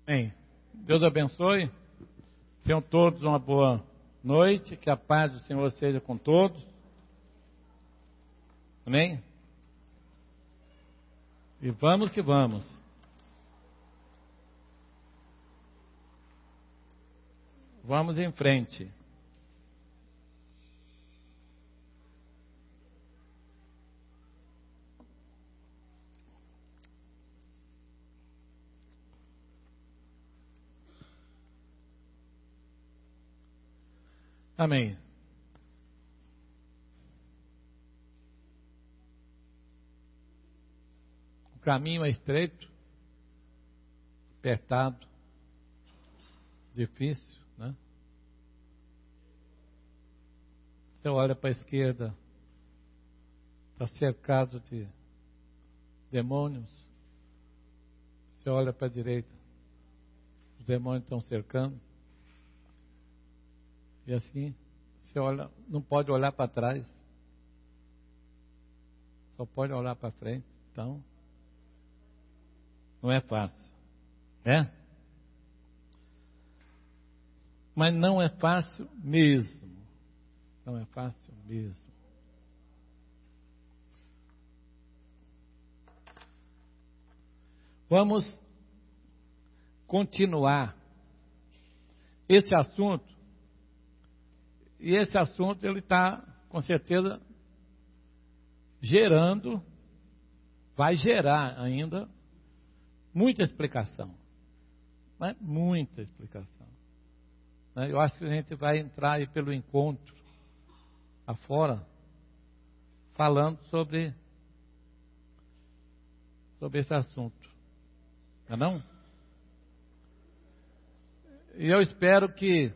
Bem, Deus abençoe. Tenham todos uma boa noite. Que a paz do Senhor seja com todos. Amém? E vamos que vamos. Vamos em frente. Amém. O caminho é estreito, apertado, difícil, né? Você olha para a esquerda, está cercado de demônios. Você olha para a direita, os demônios estão cercando. E assim, você olha, não pode olhar para trás, só pode olhar para frente. Então, não é fácil, né? Mas não é fácil mesmo. Não é fácil mesmo. Vamos continuar esse assunto. E esse assunto, ele está, com certeza, gerando, vai gerar ainda, muita explicação. Né? Muita explicação. Né? Eu acho que a gente vai entrar aí pelo encontro, afora, falando sobre esse assunto. Não é não? E eu espero que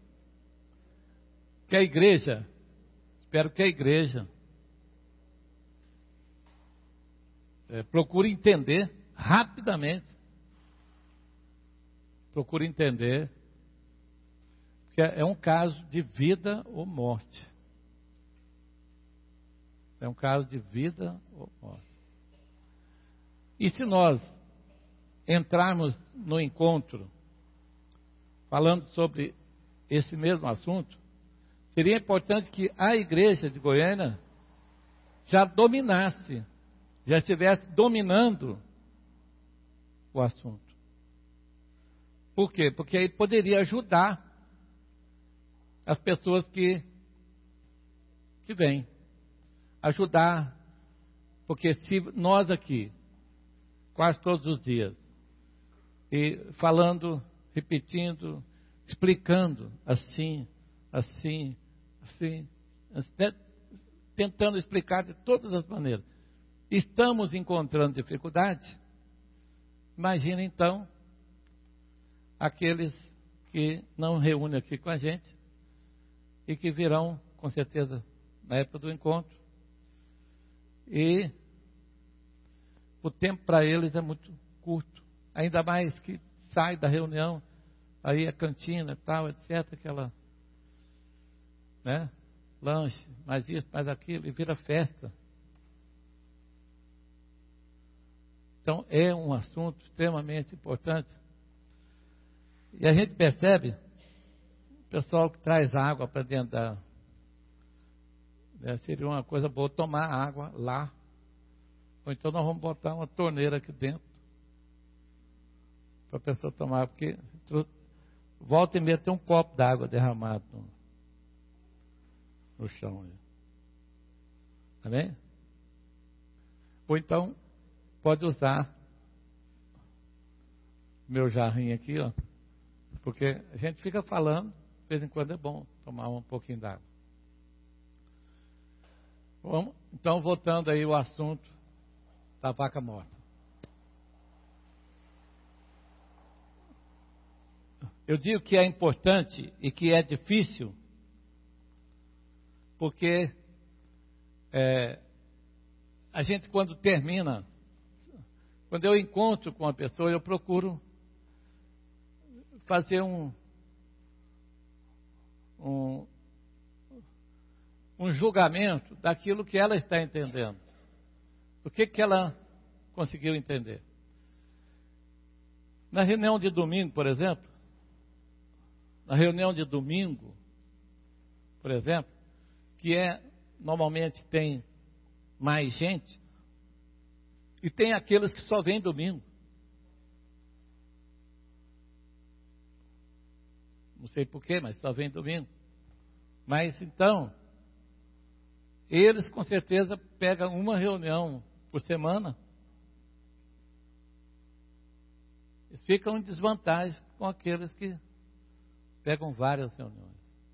a igreja, procure entender rapidamente, que é um caso de vida ou morte. É um caso de vida ou morte. E se nós entrarmos no encontro, falando sobre esse mesmo assunto, seria importante que a igreja de Goiânia já dominasse, já estivesse dominando o assunto. Por quê? Porque aí poderia ajudar as pessoas que vêm. Ajudar, porque se nós aqui, quase todos os dias, e falando, repetindo, explicando assim, tentando explicar de todas as maneiras, estamos encontrando dificuldade. Imagina então aqueles que não reúnem aqui com a gente e que virão com certeza na época do encontro, e o tempo para eles é muito curto, ainda mais que sai da reunião, aí a cantina, tal, etc, aquela, né, lanche, mais isso, mais aquilo, e vira festa. Então é um assunto extremamente importante. E a gente percebe o pessoal que traz água para dentro seria uma coisa boa tomar água lá, ou então nós vamos botar uma torneira aqui dentro para a pessoa tomar, porque volta e meia tem um copo d'água derramado no chão. Amém? Ou então pode usar meu jarrinho aqui, ó, porque a gente fica falando, de vez em quando é bom tomar um pouquinho d'água. Vamos, então, voltando aí o assunto da vaca morta. Eu digo que é importante e que é difícil, porque a gente quando termina, quando eu encontro com uma pessoa, eu procuro fazer um julgamento daquilo que ela está entendendo. O que ela conseguiu entender? Na reunião de domingo, por exemplo, que normalmente tem mais gente, e tem aqueles que só vêm domingo. Não sei porquê, mas só vem domingo. Mas então, eles com certeza pegam uma reunião por semana e ficam em desvantagem com aqueles que pegam várias reuniões.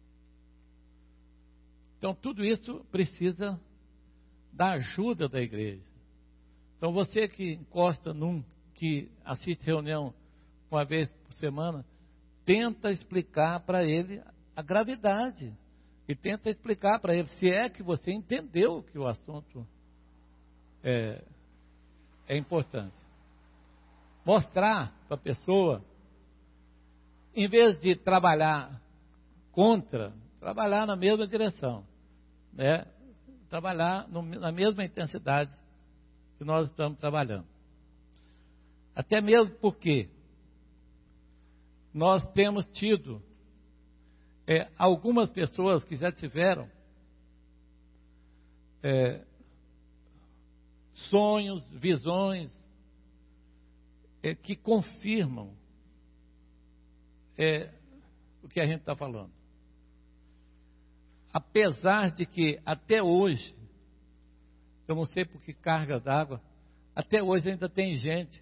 Então, tudo isso precisa da ajuda da igreja. Então, você que encosta que assiste reunião uma vez por semana, tenta explicar para ele a gravidade. E tenta explicar para ele, se é que você entendeu que o assunto é importante. Mostrar para a pessoa, em vez de trabalhar contra, trabalhar na mesma direção. Né? Trabalhar na mesma intensidade que nós estamos trabalhando. Até mesmo porque nós temos tido algumas pessoas que já tiveram sonhos, visões, que confirmam o que a gente está falando. Apesar de que até hoje, eu não sei por que carga d'água, até hoje ainda tem gente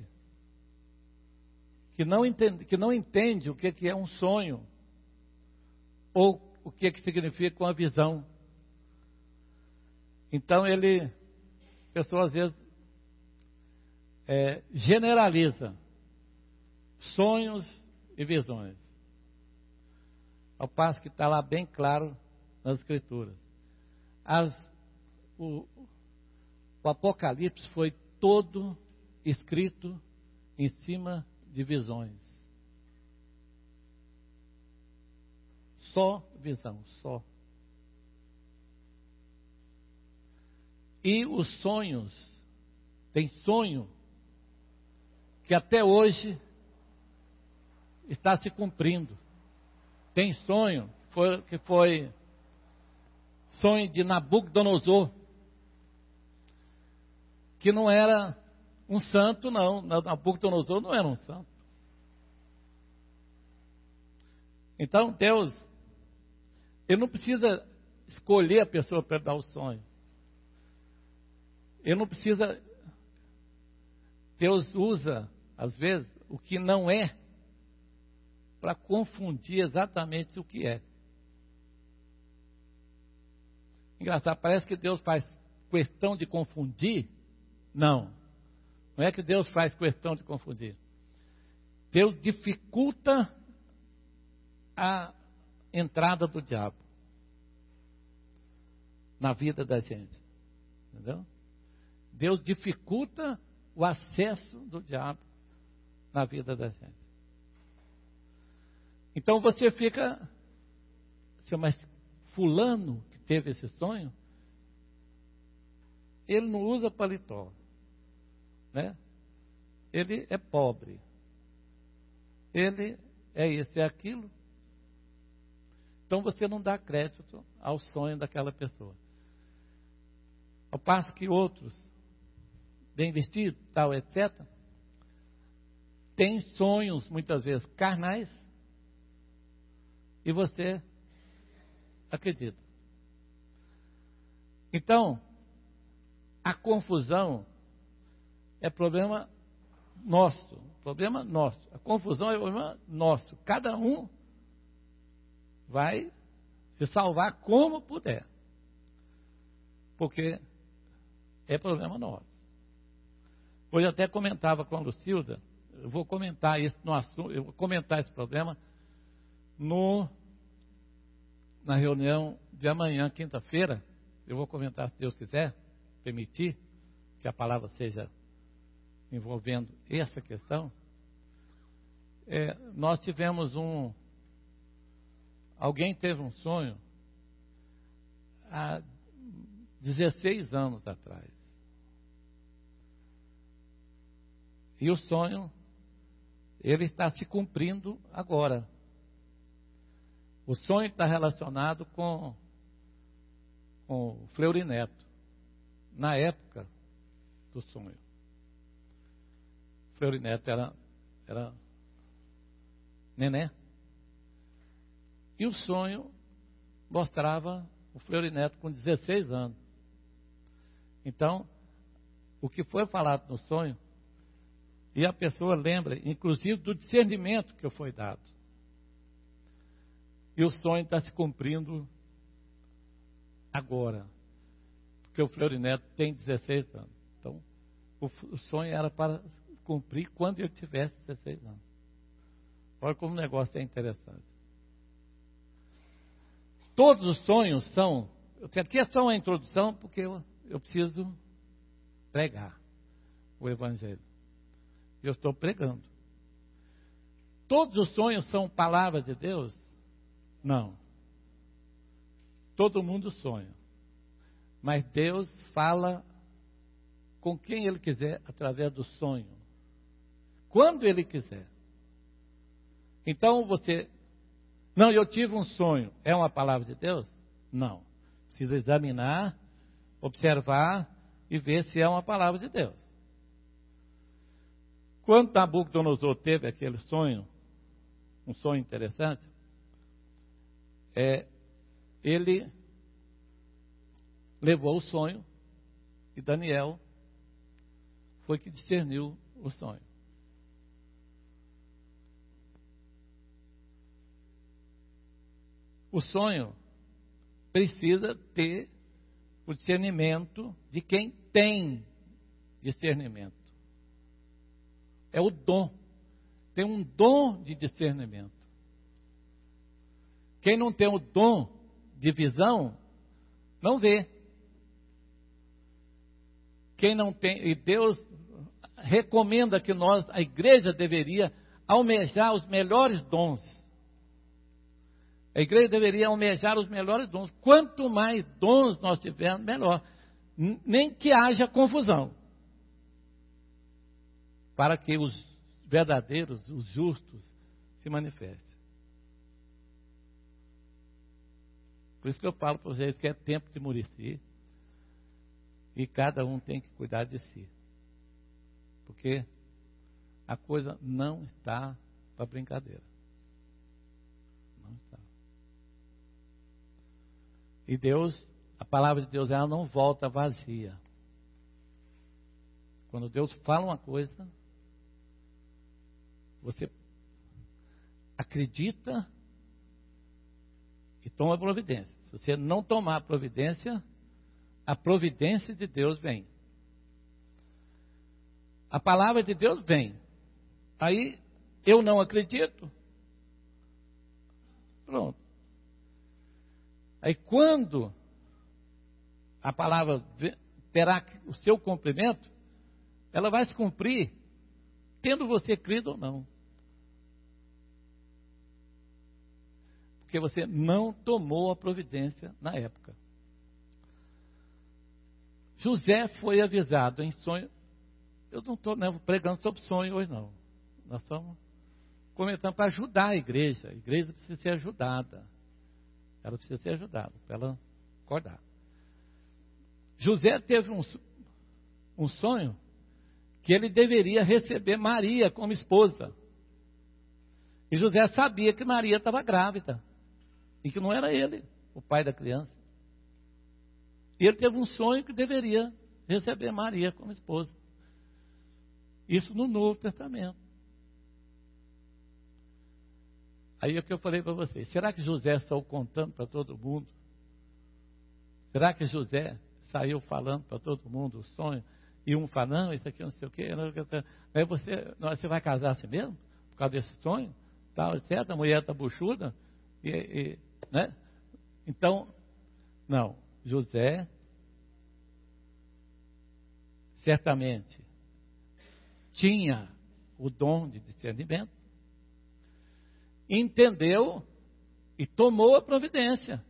que não entende o que é um sonho, ou o que significa uma visão. Então a pessoa às vezes generaliza sonhos e visões, ao passo que está lá bem claro nas Escrituras. O Apocalipse foi todo escrito em cima de visões. Só visão, só. E os sonhos, tem sonho que até hoje está se cumprindo. Tem sonho que foi sonho de Nabucodonosor, que não era um santo, não. Nabucodonosor não era um santo. Então Deus, Ele não precisa escolher a pessoa para dar o sonho. Ele não precisa. Deus usa, às vezes, o que não é, para confundir exatamente o que é. Engraçado, parece que Deus faz questão de confundir. Não é que Deus faz questão de confundir. Deus dificulta a entrada do diabo na vida da gente. Entendeu? Deus dificulta o acesso do diabo na vida da gente. Então você fica assim, mas fulano que teve esse sonho, ele não usa paletó, né? Ele é pobre, ele é isso, é aquilo. Então você não dá crédito ao sonho daquela pessoa. Ao passo que outros, bem vestidos, tal, etc., têm sonhos, muitas vezes, carnais, e você acredita. Então, a confusão é problema nosso. Problema nosso. A confusão é problema nosso. Cada um vai se salvar como puder. Porque é problema nosso. Hoje eu até comentava com a Lucilda, eu vou comentar isso no assunto, eu vou comentar esse problema na reunião de amanhã, quinta-feira. Eu vou comentar, se Deus quiser, permitir que a palavra seja envolvendo essa questão. Nós tivemos alguém teve um sonho há 16 anos atrás. E o sonho, ele está se cumprindo agora. O sonho está relacionado com o Fleury Neto, na época do sonho. O Fleury Neto era neném. E o sonho mostrava o Fleury Neto com 16 anos. Então, o que foi falado no sonho, e a pessoa lembra, inclusive, do discernimento que foi dado. E o sonho está se cumprindo agora. Porque o Fleury Neto tem 16 anos. Então, o sonho era para cumprir quando ele tivesse 16 anos. Olha como o negócio é interessante. Todos os sonhos são... Aqui é só uma introdução, porque eu preciso pregar o Evangelho. Eu estou pregando. Todos os sonhos são palavras de Deus? Não. Todo mundo sonha. Mas Deus fala com quem Ele quiser através do sonho. Quando Ele quiser. Então você... Não, eu tive um sonho. É uma palavra de Deus? Não. Precisa examinar, observar e ver se é uma palavra de Deus. Quando Nabucodonosor teve aquele sonho, um sonho interessante, ele levou o sonho e Daniel foi que discerniu o sonho. O sonho precisa ter o discernimento de quem tem discernimento. É o dom. Tem um dom de discernimento. Quem não tem o dom de visão, não vê. Quem não tem, e Deus recomenda que nós, a igreja, deveria almejar os melhores dons. A igreja deveria almejar os melhores dons. Quanto mais dons nós tivermos, melhor. Nem que haja confusão. Para que os verdadeiros, os justos, se manifestem. Por isso que eu falo para vocês que é tempo de Murici. E cada um tem que cuidar de si. Porque a coisa não está para brincadeira. Não está. E Deus, a palavra de Deus, ela não volta vazia. Quando Deus fala uma coisa, você acredita e toma providência. Se você não tomar providência, a providência de Deus vem. A palavra de Deus vem. Aí eu não acredito. Pronto. Aí quando a palavra terá o seu cumprimento, ela vai se cumprir, tendo você crido ou não. Porque você não tomou a providência na época. José foi avisado em sonho. Eu não estou pregando sobre sonho hoje, não. Nós estamos comentando para ajudar a igreja. A igreja precisa ser ajudada. Ela precisa ser ajudada para ela acordar. José teve um sonho que ele deveria receber Maria como esposa. E José sabia que Maria estava grávida. E que não era ele, o pai da criança. E ele teve um sonho que deveria receber Maria como esposa. Isso no Novo Testamento. Aí é o que eu falei para vocês. Será que José saiu contando para todo mundo? Será que José saiu falando para todo mundo o sonho? E um fala, não, isso aqui não sei o quê. Aí você vai casar assim mesmo? Por causa desse sonho? Tal, etc. A mulher está buchuda. Né? Então, não. José, certamente, tinha o dom de discernimento, entendeu e tomou a providência.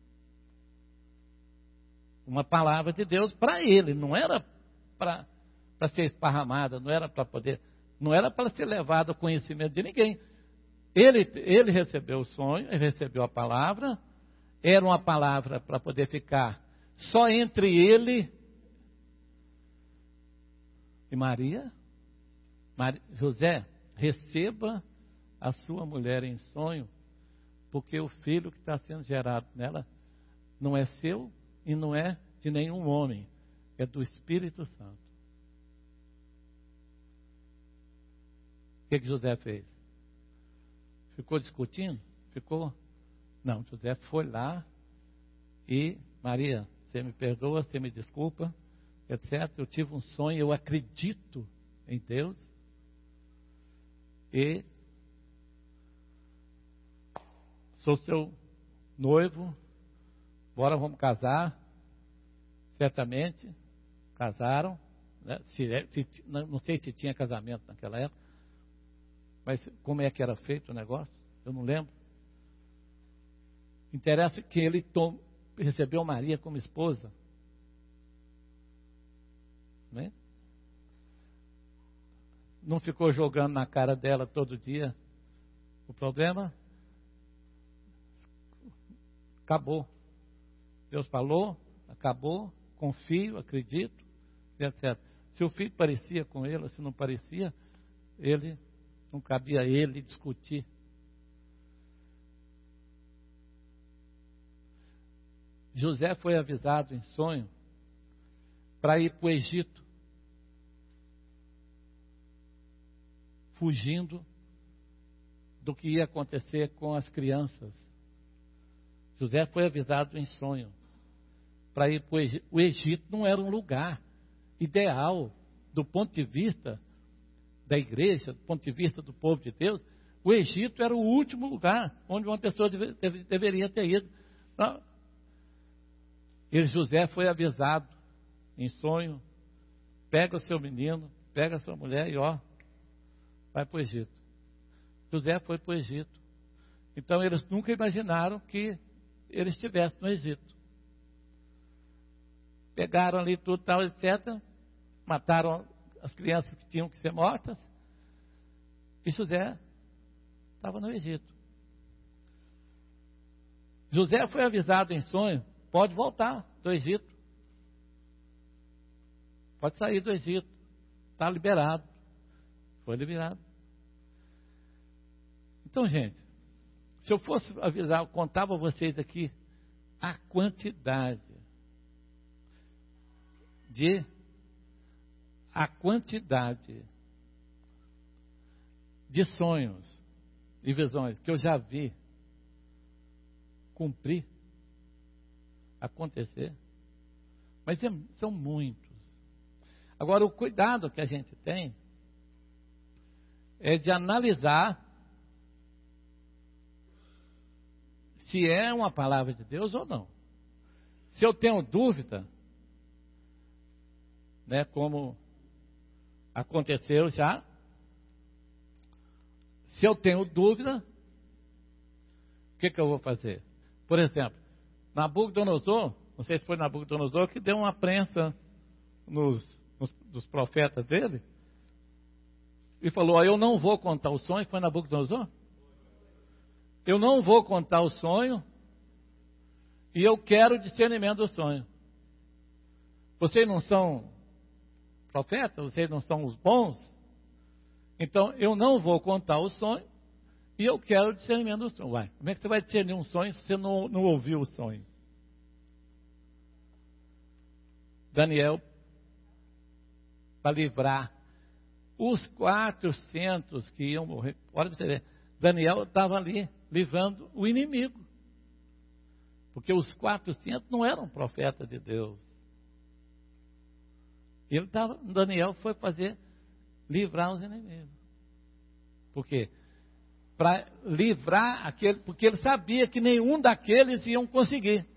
Uma palavra de Deus para ele, não era para ser esparramada, não era para poder Não era para ser levado ao conhecimento de ninguém. Ele recebeu o sonho, ele recebeu a palavra. Era uma palavra para poder ficar só entre ele e Maria. José, receba a sua mulher em sonho, porque o filho que está sendo gerado nela não é seu e não é de nenhum homem, é do Espírito Santo. O que José fez? Ficou discutindo? Ficou? Não, José foi lá e, Maria, você me perdoa, você me desculpa, etc. Eu tive um sonho, eu acredito em Deus. E sou seu noivo, bora, vamos casar. Certamente casaram, né? Não sei se tinha casamento naquela época, mas como é que era feito o negócio, eu não lembro. Interessa que ele recebeu Maria como esposa, né? Não ficou jogando na cara dela todo dia. O problema acabou. Deus falou, acabou, confio, acredito, etc. Se o filho parecia com ele, ou se não parecia, não cabia a ele discutir. José foi avisado em sonho para ir para o Egito, fugindo do que ia acontecer com as crianças. José foi avisado em sonho para ir para o Egito. O Egito não era um lugar ideal do ponto de vista da igreja, do ponto de vista do povo de Deus. O Egito era o último lugar onde uma pessoa deveria ter ido. Não. José foi avisado em sonho: pega o seu menino, pega a sua mulher e vai para o Egito. José foi para o Egito. Então eles nunca imaginaram que ele estivesse no Egito. Pegaram ali tudo, tal, etc. Mataram as crianças que tinham que ser mortas. E José estava no Egito. José foi avisado em sonho: pode voltar do Egito. Pode sair do Egito. Está liberado. Foi liberado. Então, gente, se eu fosse avisar, eu contava a vocês aqui a quantidade de sonhos e visões que eu já vi cumprir, acontecer, mas são muitos. Agora, o cuidado que a gente tem é de analisar se é uma palavra de Deus ou não. Se eu tenho dúvida, né, como aconteceu já, se eu tenho dúvida, o que eu vou fazer? Por exemplo, Nabucodonosor, não sei se foi Nabucodonosor que deu uma prensa dos profetas dele, e falou: eu não vou contar o sonho. Foi Nabucodonosor? Eu não vou contar o sonho, e eu quero discernimento do sonho. Vocês não são profetas? Vocês não são os bons? Então eu não vou contar o sonho, e eu quero discernimento do sonho. Uai, como é que você vai discernir um sonho se você não ouviu o sonho? Daniel, para livrar os 400 que iam morrer. Olha para você ver, Daniel estava ali livrando o inimigo, porque os 400 não eram profetas de Deus. Daniel foi livrar os inimigos. Por quê? Para livrar porque ele sabia que nenhum daqueles iam conseguir.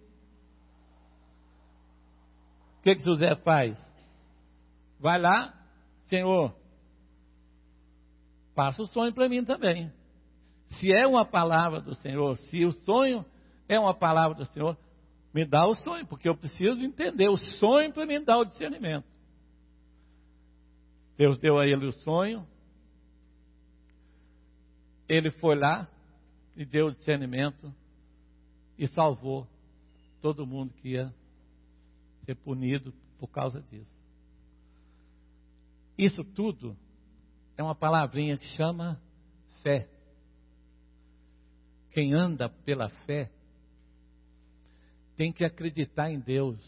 O que José faz? Vai lá: Senhor, passa o sonho para mim também. Se é uma palavra do Senhor, se o sonho é uma palavra do Senhor, me dá o sonho, porque eu preciso entender o sonho para me dar o discernimento. Deus deu a ele o sonho, ele foi lá e deu discernimento e salvou todo mundo que ia ser punido por causa disso. Isso tudo é uma palavrinha que chama fé. Quem anda pela fé tem que acreditar em Deus.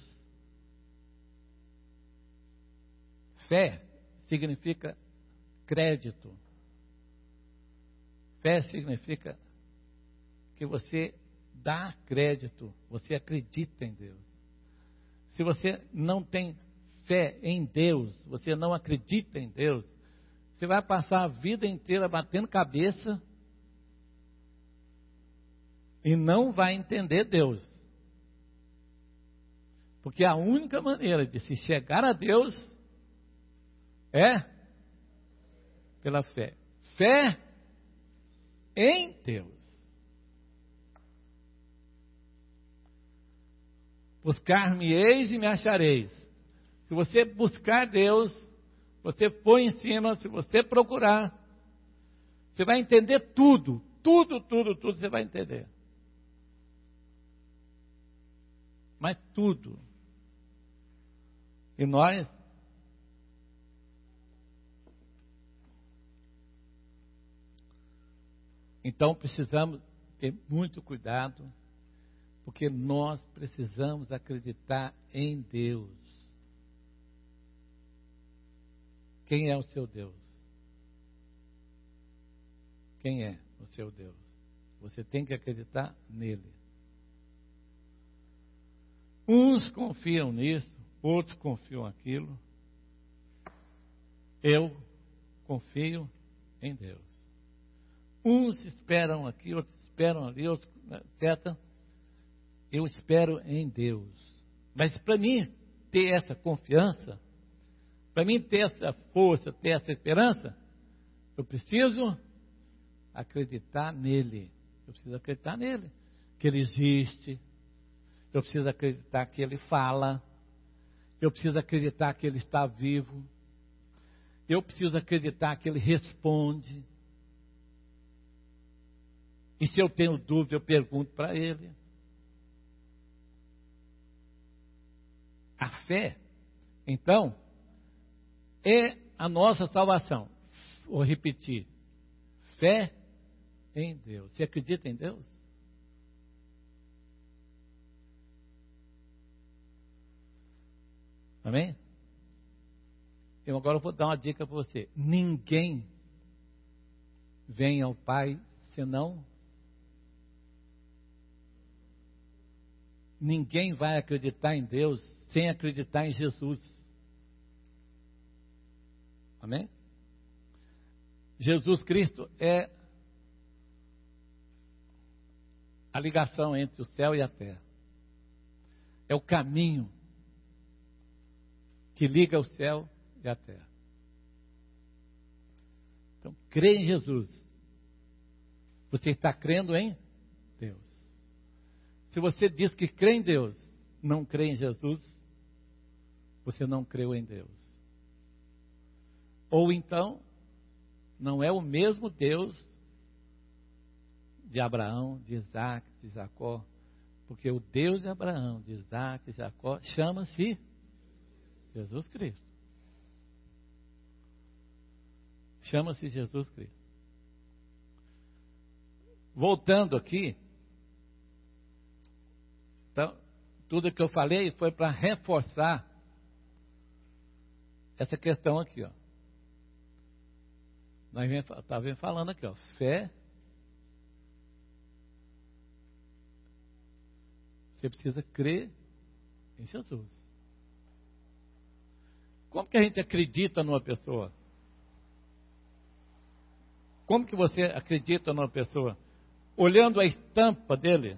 Fé significa crédito. Fé significa que você dá crédito, você acredita em Deus. Se você não tem fé em Deus, você não acredita em Deus, você vai passar a vida inteira batendo cabeça e não vai entender Deus. Porque a única maneira de se chegar a Deus é pela fé. Fé em Deus. Buscar-me-eis e me achareis. Se você buscar Deus, você for em cima, se você procurar, você vai entender tudo. Tudo você vai entender. Mas tudo. E nós então precisamos ter muito cuidado, porque nós precisamos acreditar em Deus. Quem é o seu Deus? Quem é o seu Deus? Você tem que acreditar nele. Uns confiam nisso, outros confiam naquilo. Eu confio em Deus. Uns esperam aqui, outros esperam ali, outros, etc. Eu espero em Deus. Mas para mim ter essa confiança, para mim ter essa força, ter essa esperança, eu preciso acreditar nele. Eu preciso acreditar nele, que ele existe. Eu preciso acreditar que ele fala. Eu preciso acreditar que ele está vivo. Eu preciso acreditar que ele responde. E se eu tenho dúvida, eu pergunto para ele. A fé, então, é a nossa salvação. Vou repetir. Fé em Deus. Você acredita em Deus? Amém? Eu agora vou dar uma dica para você. Ninguém vem ao Pai senão... Ninguém vai acreditar em Deus sem acreditar em Jesus. Amém? Jesus Cristo é a ligação entre o céu e a terra. É o caminho que liga o céu e a terra. Então, crê em Jesus. Você está crendo em Deus. Se você diz que crê em Deus, não crê em Jesus, você não creu em Deus. Ou então, não é o mesmo Deus de Abraão, de Isaac, de Jacó, porque o Deus de Abraão, de Isaac, de Jacó, chama-se Jesus Cristo. Chama-se Jesus Cristo. Voltando aqui, então, tudo que eu falei foi para reforçar essa questão aqui, ó. Nós estávamos falando aqui, ó, fé. Você precisa crer em Jesus. Como que a gente acredita numa pessoa? Como que você acredita numa pessoa? Olhando a estampa dele,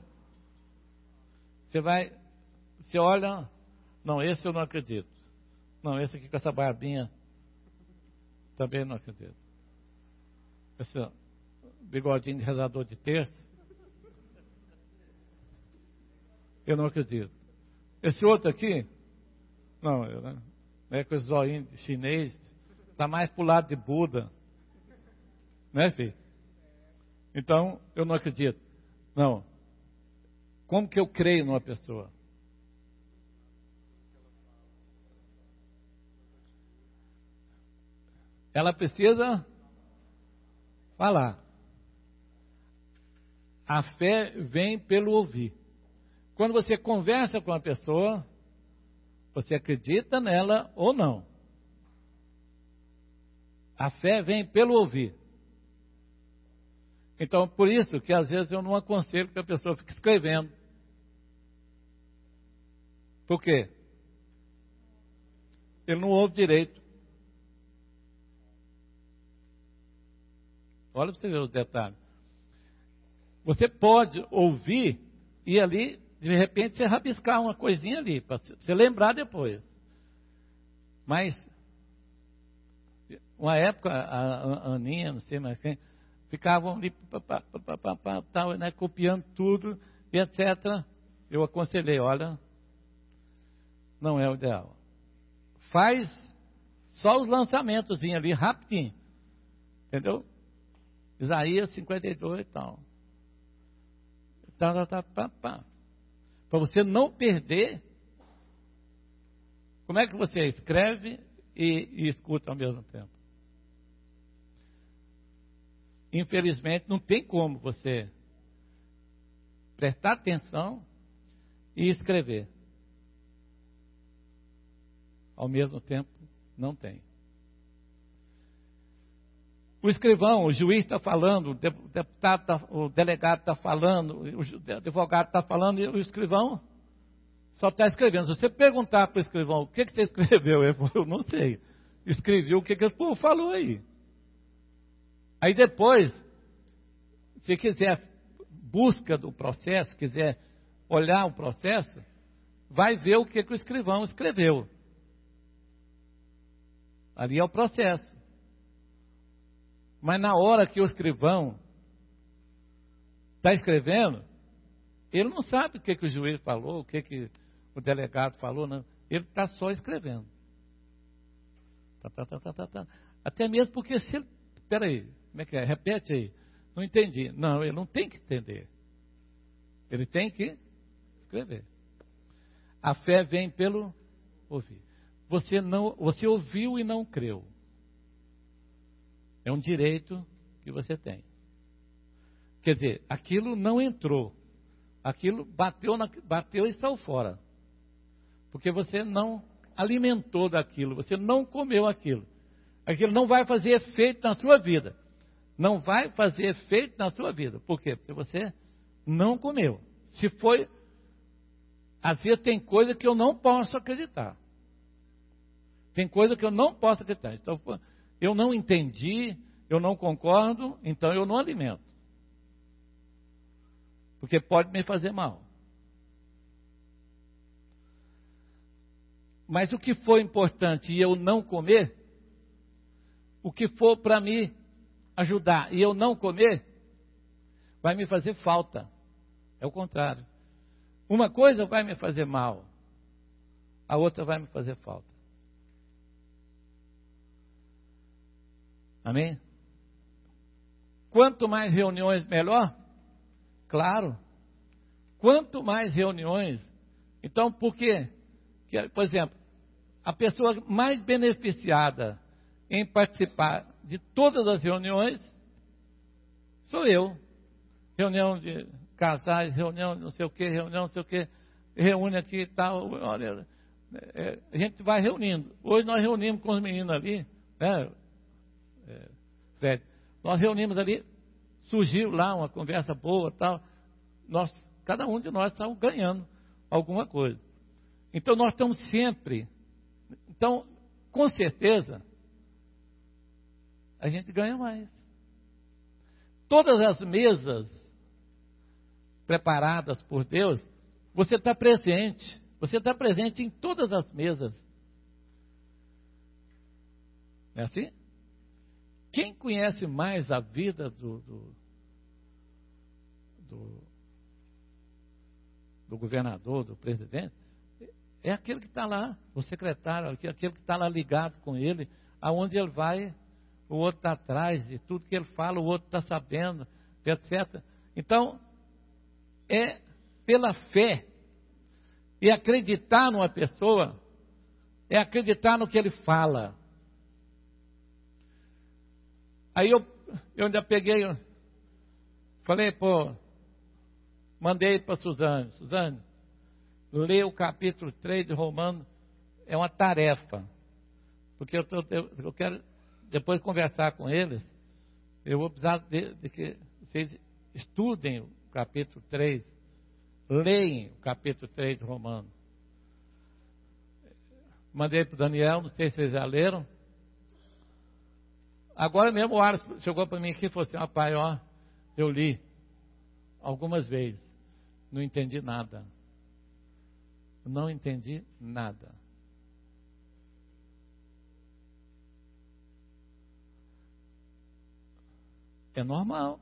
você olha, não, esse eu não acredito. Não, esse aqui com essa barbinha, também não acredito. Esse bigodinho de rezador de terça, eu não acredito. Esse outro aqui, não, é com esse zoinho chinês, está mais para o lado de Buda. Né, filho? Então, eu não acredito. Não. Como que eu creio numa pessoa? Ela precisa falar. A fé vem pelo ouvir. Quando você conversa com a pessoa, você acredita nela ou não. A fé vem pelo ouvir. Então, por isso que às vezes eu não aconselho que a pessoa fique escrevendo. Por quê? Ele não ouve direito. Olha para você ver os detalhes. Você pode ouvir e ali, de repente, você rabiscar uma coisinha ali, para você lembrar depois. Mas, uma época, a Aninha, não sei mais quem, ficavam ali, tal, né, copiando tudo, e etc. Eu aconselhei, olha, não é o ideal. Faz só os lançamentos ali, rapidinho. Entendeu? Isaías 52 e tal. Para você não perder. Como é que você escreve e escuta ao mesmo tempo? Infelizmente, não tem como você prestar atenção e escrever. Ao mesmo tempo, não tem. O escrivão, o juiz está falando, o deputado, o delegado está falando, o advogado está falando, e o escrivão só está escrevendo. Se você perguntar para o escrivão o que você escreveu, ele falou, eu não sei. Escrevi o que o povo falou aí. Aí depois, se quiser busca do processo, quiser olhar o processo, vai ver o que o escrivão escreveu. Ali é o processo. Mas na hora que o escrivão está escrevendo, ele não sabe o que o juiz falou, o que o delegado falou, não. Ele está só escrevendo. Até mesmo porque se ele... Peraí, como é que é? Repete aí. Não entendi. Não, ele não tem que entender. Ele tem que escrever. A fé vem pelo ouvir. Você ouviu e não creu. É um direito que você tem. Quer dizer, aquilo não entrou. Aquilo bateu e saiu fora. Porque você não alimentou daquilo, você não comeu aquilo. Aquilo não vai fazer efeito na sua vida. Não vai fazer efeito na sua vida. Por quê? Porque você não comeu. Se foi... Às vezes tem coisa que eu não posso acreditar. Tem coisa que eu não posso acreditar. Então, eu não entendi, eu não concordo, então eu não alimento. Porque pode me fazer mal. Mas o que for importante e eu não comer, o que for para me ajudar e eu não comer, vai me fazer falta. É o contrário. Uma coisa vai me fazer mal, a outra vai me fazer falta. Amém? Quanto mais reuniões, melhor? Claro. Quanto mais reuniões. Então, por quê? Por exemplo, a pessoa mais beneficiada em participar de todas as reuniões sou eu. Reunião de casais, reunião de não sei o que, reunião não sei o que, reúne aqui e tal. Olha, a gente vai reunindo. Hoje nós reunimos com os meninos ali, né? Fred, nós reunimos ali, surgiu lá uma conversa boa tal, cada um de nós estamos ganhando alguma coisa. Então nós estamos sempre, então com certeza a gente ganha mais. Todas as mesas preparadas por Deus, você está presente em todas as mesas. Não é assim? Quem conhece mais a vida do governador, do presidente, é aquele que está lá, o secretário, aquele que está lá ligado com ele, aonde ele vai, o outro está atrás, e tudo que ele fala, o outro está sabendo, etc. Então, é pela fé. E acreditar numa pessoa é acreditar no que ele fala. Aí eu ainda peguei, falei, mandei para Suzane, lê o capítulo 3 de Romanos, é uma tarefa, porque eu quero depois conversar com eles, eu vou precisar de que vocês estudem o capítulo 3, leem o capítulo 3 de Romanos. Mandei para o Daniel, não sei se vocês já leram. Agora mesmo o Aras chegou para mim aqui e falou assim, pai, eu li algumas vezes, não entendi nada. Não entendi nada. É normal.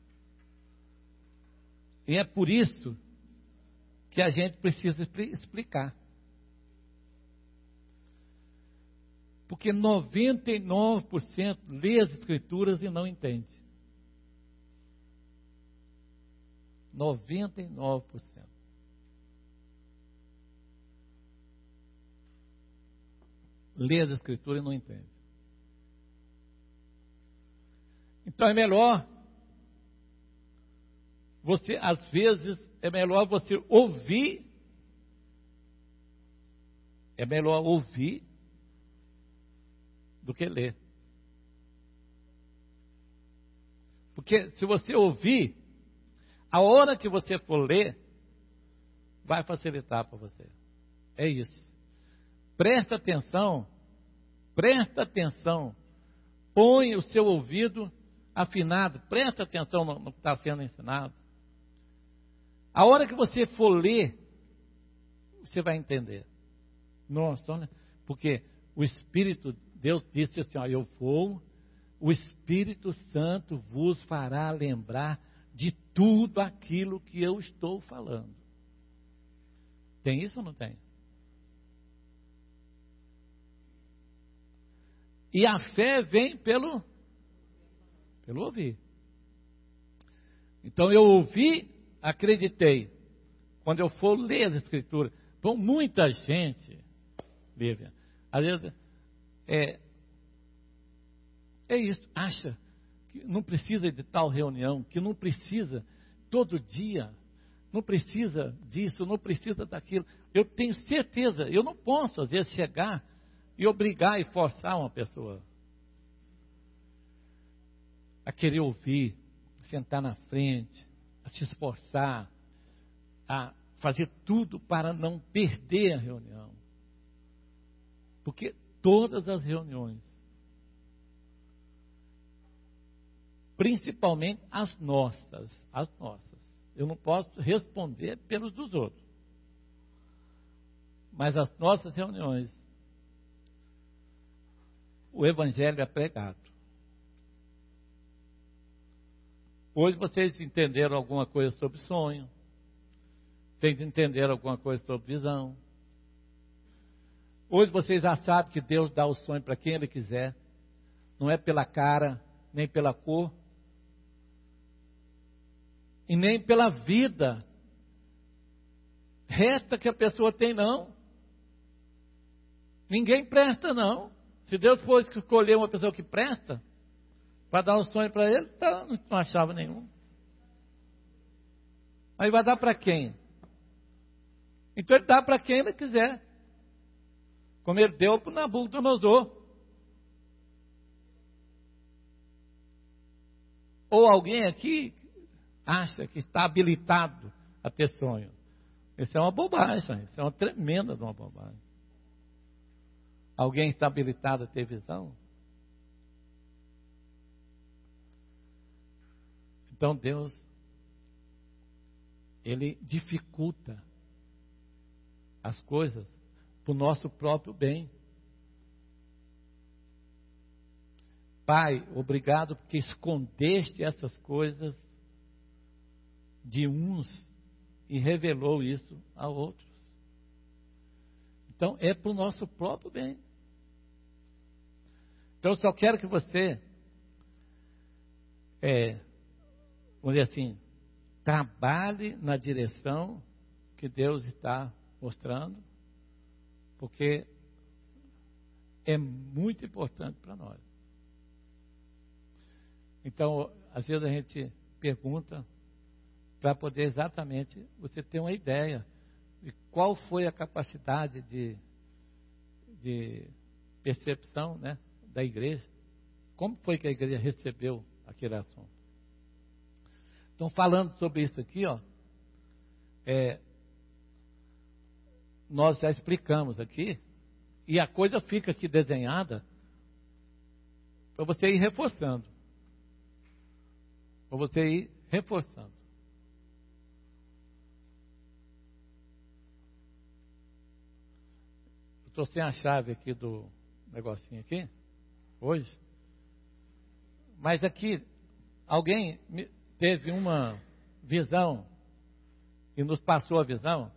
E é por isso que a gente precisa explicar. Porque 99% lê as Escrituras e não entende. 99%. Lê as Escrituras e não entende. Então é melhor você, às vezes, é melhor você ouvir. É melhor ouvir do que ler. Porque se você ouvir, a hora que você for ler, vai facilitar para você. É isso. Presta atenção. Põe o seu ouvido afinado. Presta atenção no que está sendo ensinado. A hora que você for ler, você vai entender. Nossa, porque o Espírito, Deus disse assim, o Espírito Santo vos fará lembrar de tudo aquilo que eu estou falando. Tem isso ou não tem? E a fé vem pelo ouvir. Então eu ouvi, acreditei. Quando eu for ler as Escrituras, então muita gente, Lívia, às vezes é isso, acha que não precisa de tal reunião, que não precisa todo dia, não precisa disso, não precisa daquilo. Eu tenho certeza, eu não posso às vezes chegar e obrigar e forçar uma pessoa a querer ouvir, sentar na frente, a se esforçar, a fazer tudo para não perder a reunião. Porque todas as reuniões, principalmente as nossas, eu não posso responder pelos dos outros, mas as nossas reuniões, o Evangelho é pregado. Hoje vocês entenderam alguma coisa sobre sonho, vocês entenderam alguma coisa sobre visão. Hoje vocês já sabem que Deus dá o sonho para quem Ele quiser, não é pela cara, nem pela cor, e nem pela vida reta que a pessoa tem, não. Ninguém presta, não. Se Deus fosse escolher uma pessoa que presta, para dar um sonho para ele, não achava nenhum. Aí vai dar para quem? Então ele dá para quem ele quiser. Como ele deu para o Nabucodonosor. Ou alguém aqui acha que está habilitado a ter sonho. Isso é uma bobagem, isso é uma tremenda de uma bobagem. Alguém está habilitado a ter visão? Então Deus, Ele dificulta as coisas para o nosso próprio bem. Pai, obrigado porque escondeste essas coisas de uns e revelou isso a outros. Então é para o nosso próprio bem. Então eu só quero que você vamos dizer assim, trabalhe na direção que Deus está mostrando, porque é muito importante para nós. Então, às vezes a gente pergunta para poder exatamente você ter uma ideia de qual foi a capacidade de percepção, né, da igreja. Como foi que a igreja recebeu aquele assunto? Então, falando sobre isso aqui, ó, nós já explicamos aqui, e a coisa fica aqui desenhada para você ir reforçando. Para você ir reforçando. Eu estou sem a chave aqui do negocinho aqui, hoje. Mas aqui, alguém teve uma visão e nos passou a visão.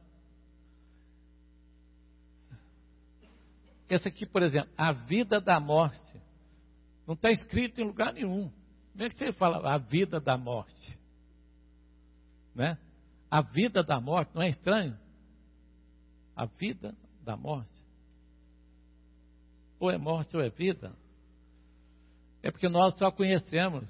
Esse aqui, por exemplo, a vida da morte. Não está escrito em lugar nenhum. Como é que você fala a vida da morte? Né? A vida da morte, não é estranho? A vida da morte. Ou é morte ou é vida. É porque nós só conhecemos,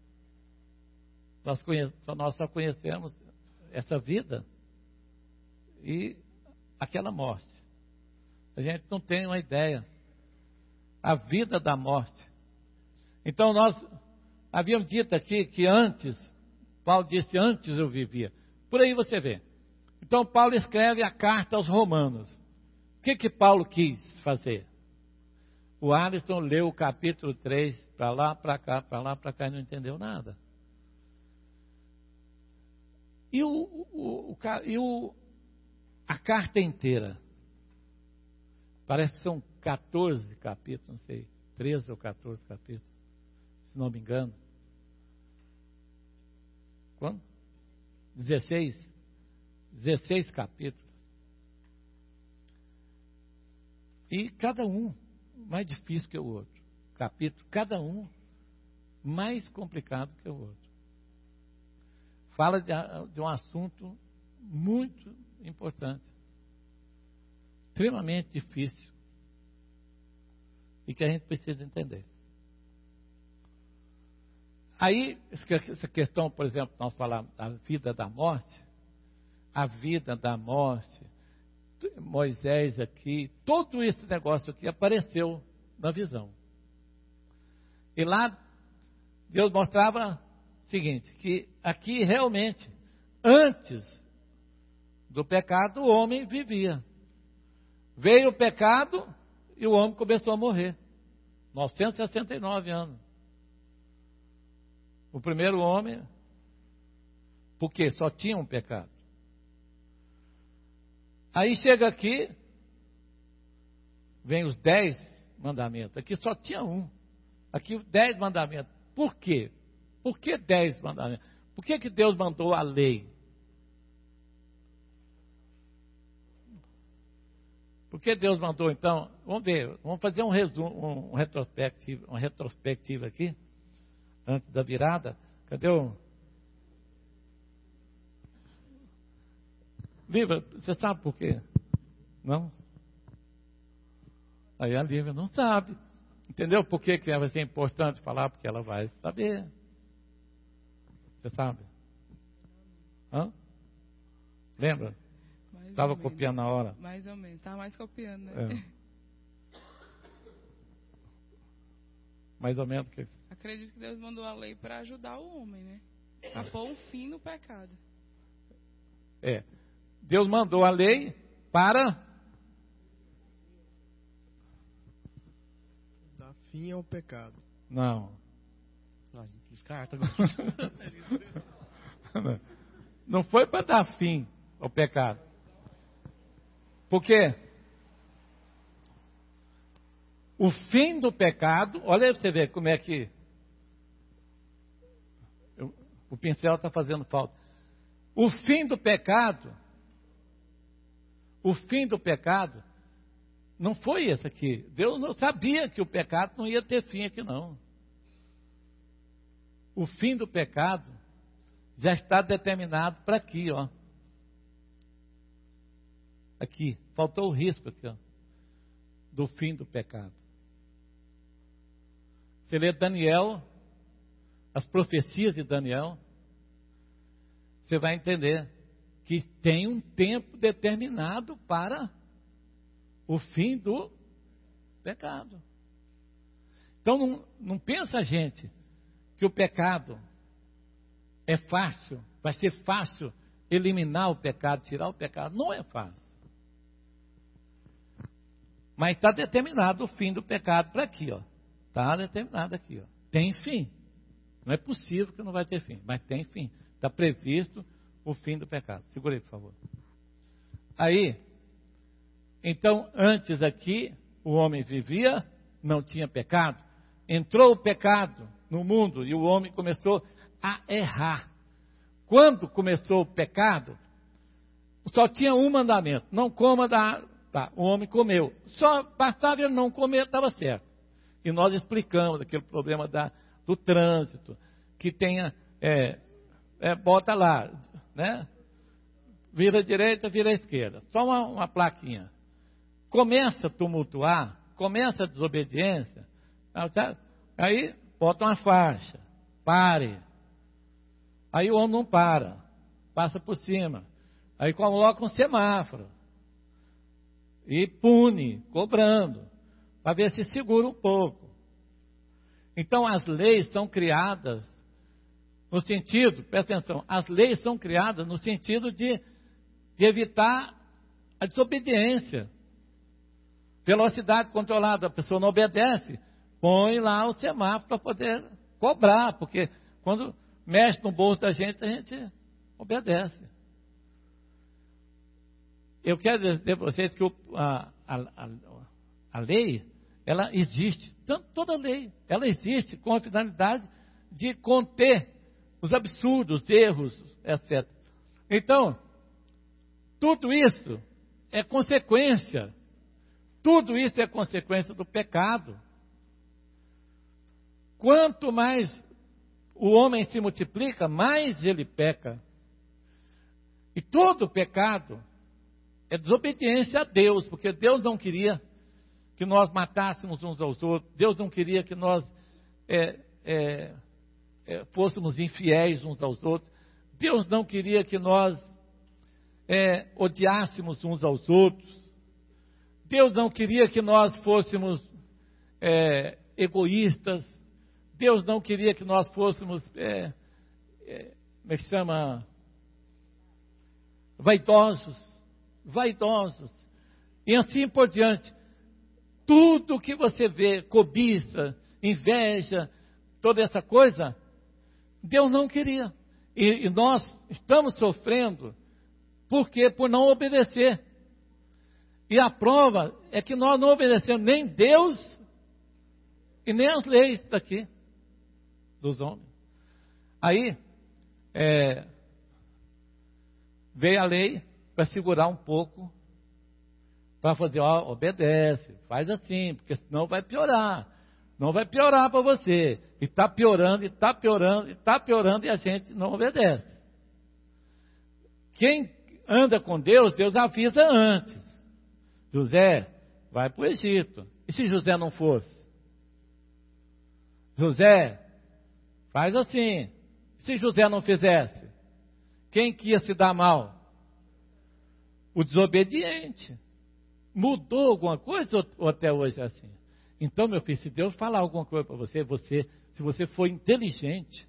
nós só conhecemos essa vida e aquela morte. A gente não tem uma ideia. A vida da morte. Então nós havíamos dito aqui que antes, Paulo disse, antes eu vivia. Por aí você vê. Então Paulo escreve a carta aos Romanos. O que Paulo quis fazer? O Alisson leu o capítulo 3, para lá, para cá, e não entendeu nada. E a carta inteira? Parece que são 14 capítulos, não sei, 13 ou 14 capítulos, se não me engano. Quando? 16 capítulos. E cada um mais difícil que o outro. Capítulo, cada um mais complicado que o outro. Fala de um assunto muito importante, extremamente difícil, e que a gente precisa entender. Aí, essa questão, por exemplo, nós falamos da vida da morte, a vida da morte, Moisés aqui, todo esse negócio aqui apareceu na visão. E lá, Deus mostrava o seguinte, que aqui realmente, antes do pecado, o homem vivia. Veio o pecado e o homem começou a morrer. 969 anos. O primeiro homem, porque só tinha um pecado. Aí chega aqui, vem os 10 mandamentos. Aqui só tinha um. Aqui 10 mandamentos. Por quê? Por que 10 mandamentos? Por que Deus mandou a lei? Por que Deus mandou, então? Vamos ver, vamos fazer um resumo, uma retrospectiva aqui, antes da virada. Cadê o... Lívia, você sabe por quê? Não? Aí a Lívia não sabe. Entendeu por que vai ser importante falar? Porque ela vai saber. Você sabe? Hã? Lembra? Estava copiando na hora. Mais ou menos. Estava mais copiando, né? É. Mais ou menos. Que... Acredito que Deus mandou a lei para ajudar o homem, né? A pôr um fim no pecado. É. Deus mandou a lei para... dar fim ao pecado. Não. Descarta. Não foi para dar fim ao pecado. Por quê? O fim do pecado, olha aí para você ver como é que o pincel está fazendo falta. O fim do pecado não foi esse aqui. Deus não sabia que o pecado não ia ter fim aqui não. O fim do pecado já está determinado para aqui, ó. Aqui, faltou o risco aqui, ó, do fim do pecado. Você lê Daniel, as profecias de Daniel, você vai entender que tem um tempo determinado para o fim do pecado. Então não pensa, gente, que o pecado é fácil, vai ser fácil eliminar o pecado, tirar o pecado. Não é fácil. Mas está determinado o fim do pecado para aqui, ó. Está determinado aqui, ó. Tem fim. Não é possível que não vai ter fim, mas tem fim. Está previsto o fim do pecado. Segura aí, por favor. Aí, então, antes aqui, o homem vivia, não tinha pecado. Entrou o pecado no mundo e o homem começou a errar. Quando começou o pecado, só tinha um mandamento: não coma da... Tá, o homem comeu. Só bastava ele não comer, estava certo. E nós explicamos aquele problema do trânsito, que tenha, bota lá, né? Vira à direita, vira à esquerda. Só uma plaquinha. Começa a tumultuar, começa a desobediência, aí bota uma faixa, pare. Aí o homem não para, passa por cima. Aí coloca um semáforo. E pune, cobrando, para ver se segura um pouco. Então as leis são criadas no sentido, presta atenção, as leis são criadas no sentido de evitar a desobediência. Velocidade controlada, a pessoa não obedece, põe lá o semáforo para poder cobrar, porque quando mexe no bolso da gente, a gente obedece. Eu quero dizer para vocês que a lei, ela existe, toda lei, ela existe com a finalidade de conter os absurdos, erros, etc. Então, tudo isso é consequência, tudo isso é consequência do pecado. Quanto mais o homem se multiplica, mais ele peca. E todo pecado é desobediência a Deus, porque Deus não queria que nós matássemos uns aos outros, Deus não queria que nós fôssemos infiéis uns aos outros, Deus não queria que nós odiássemos uns aos outros, Deus não queria que nós fôssemos egoístas, Deus não queria que nós fôssemos, como é que chama? Vaidosos, e assim por diante. Tudo que você vê, cobiça, inveja, toda essa coisa, Deus não queria. E nós estamos sofrendo, por quê? Por não obedecer. E a prova é que nós não obedecemos nem Deus e nem as leis daqui, dos homens. Aí, veio a lei para segurar um pouco, para fazer, obedece, faz assim, porque senão vai piorar. Não vai piorar para você. E está piorando, e está piorando, e está piorando, e a gente não obedece. Quem anda com Deus, Deus avisa antes. José, vai para o Egito. E se José não fosse? José, faz assim. E se José não fizesse? Quem que ia se dar mal? O desobediente. Mudou alguma coisa ou até hoje é assim? Então, meu filho, se Deus falar alguma coisa para você, se você for inteligente,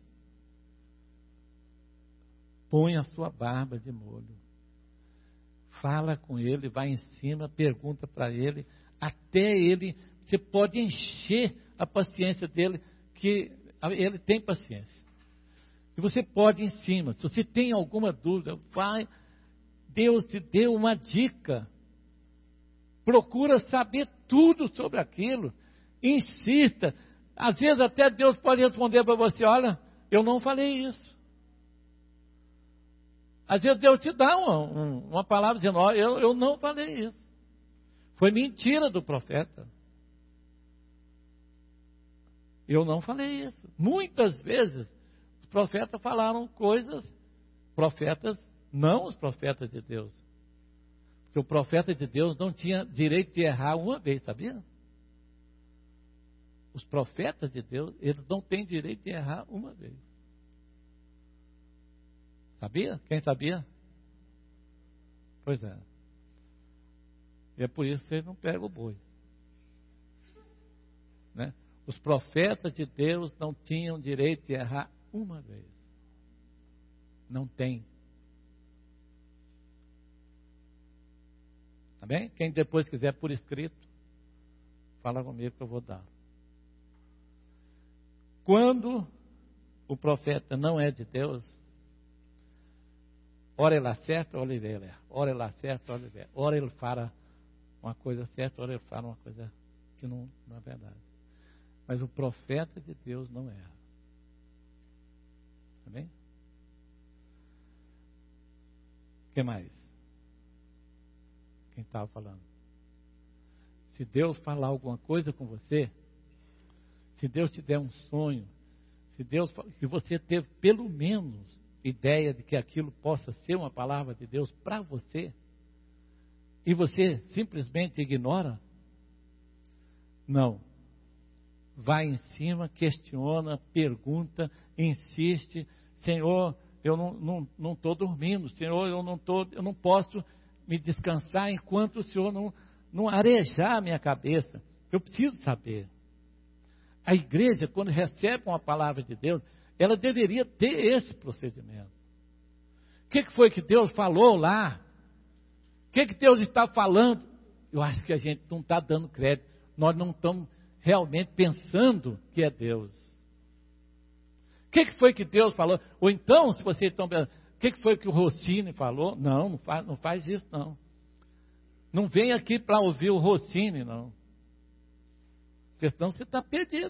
põe a sua barba de molho. Fala com ele, vai em cima, pergunta para ele, até ele, você pode encher a paciência dele, que ele tem paciência. E você pode ir em cima. Se você tem alguma dúvida, vai. Deus te deu uma dica. Procura saber tudo sobre aquilo. Insista. Às vezes até Deus pode responder para você: olha, eu não falei isso. Às vezes Deus te dá uma palavra dizendo: olha, eu não falei isso. Foi mentira do profeta. Eu não falei isso. Muitas vezes os profetas falaram coisas profetas, não os profetas de Deus. Porque o profeta de Deus não tinha direito de errar uma vez, sabia? Os profetas de Deus, eles não têm direito de errar uma vez. Sabia? Quem sabia? Pois é. E é por isso que vocês não pegam o boi. Né? Os profetas de Deus não tinham direito de errar uma vez. Não tem. Tá bem? Quem depois quiser por escrito, fala comigo que eu vou dar. Quando o profeta não é de Deus, ora ele acerta, ora ele erra. Ora ele acerta, ora ele erra. Ora ele fala uma coisa certa, ora ele fala uma coisa que não é verdade. Mas o profeta de Deus não erra. Tá bem? O que mais? Quem estava falando? Se Deus falar alguma coisa com você, se Deus te der um sonho, se você teve pelo menos ideia de que aquilo possa ser uma palavra de Deus para você, e você simplesmente ignora, não. Vai em cima, questiona, pergunta, insiste. Senhor, eu não estou dormindo. Senhor, eu não posso me descansar enquanto o Senhor não arejar a minha cabeça. Eu preciso saber. A igreja, quando recebe uma palavra de Deus, ela deveria ter esse procedimento. O que foi que Deus falou lá? O que Deus está falando? Eu acho que a gente não está dando crédito. Nós não estamos realmente pensando que é Deus. O que foi que Deus falou? Ou então, se vocês estão pensando, o que foi que o Rossini falou? Não faz isso não. Não vem aqui para ouvir o Rossini, não. Porque senão você está perdido.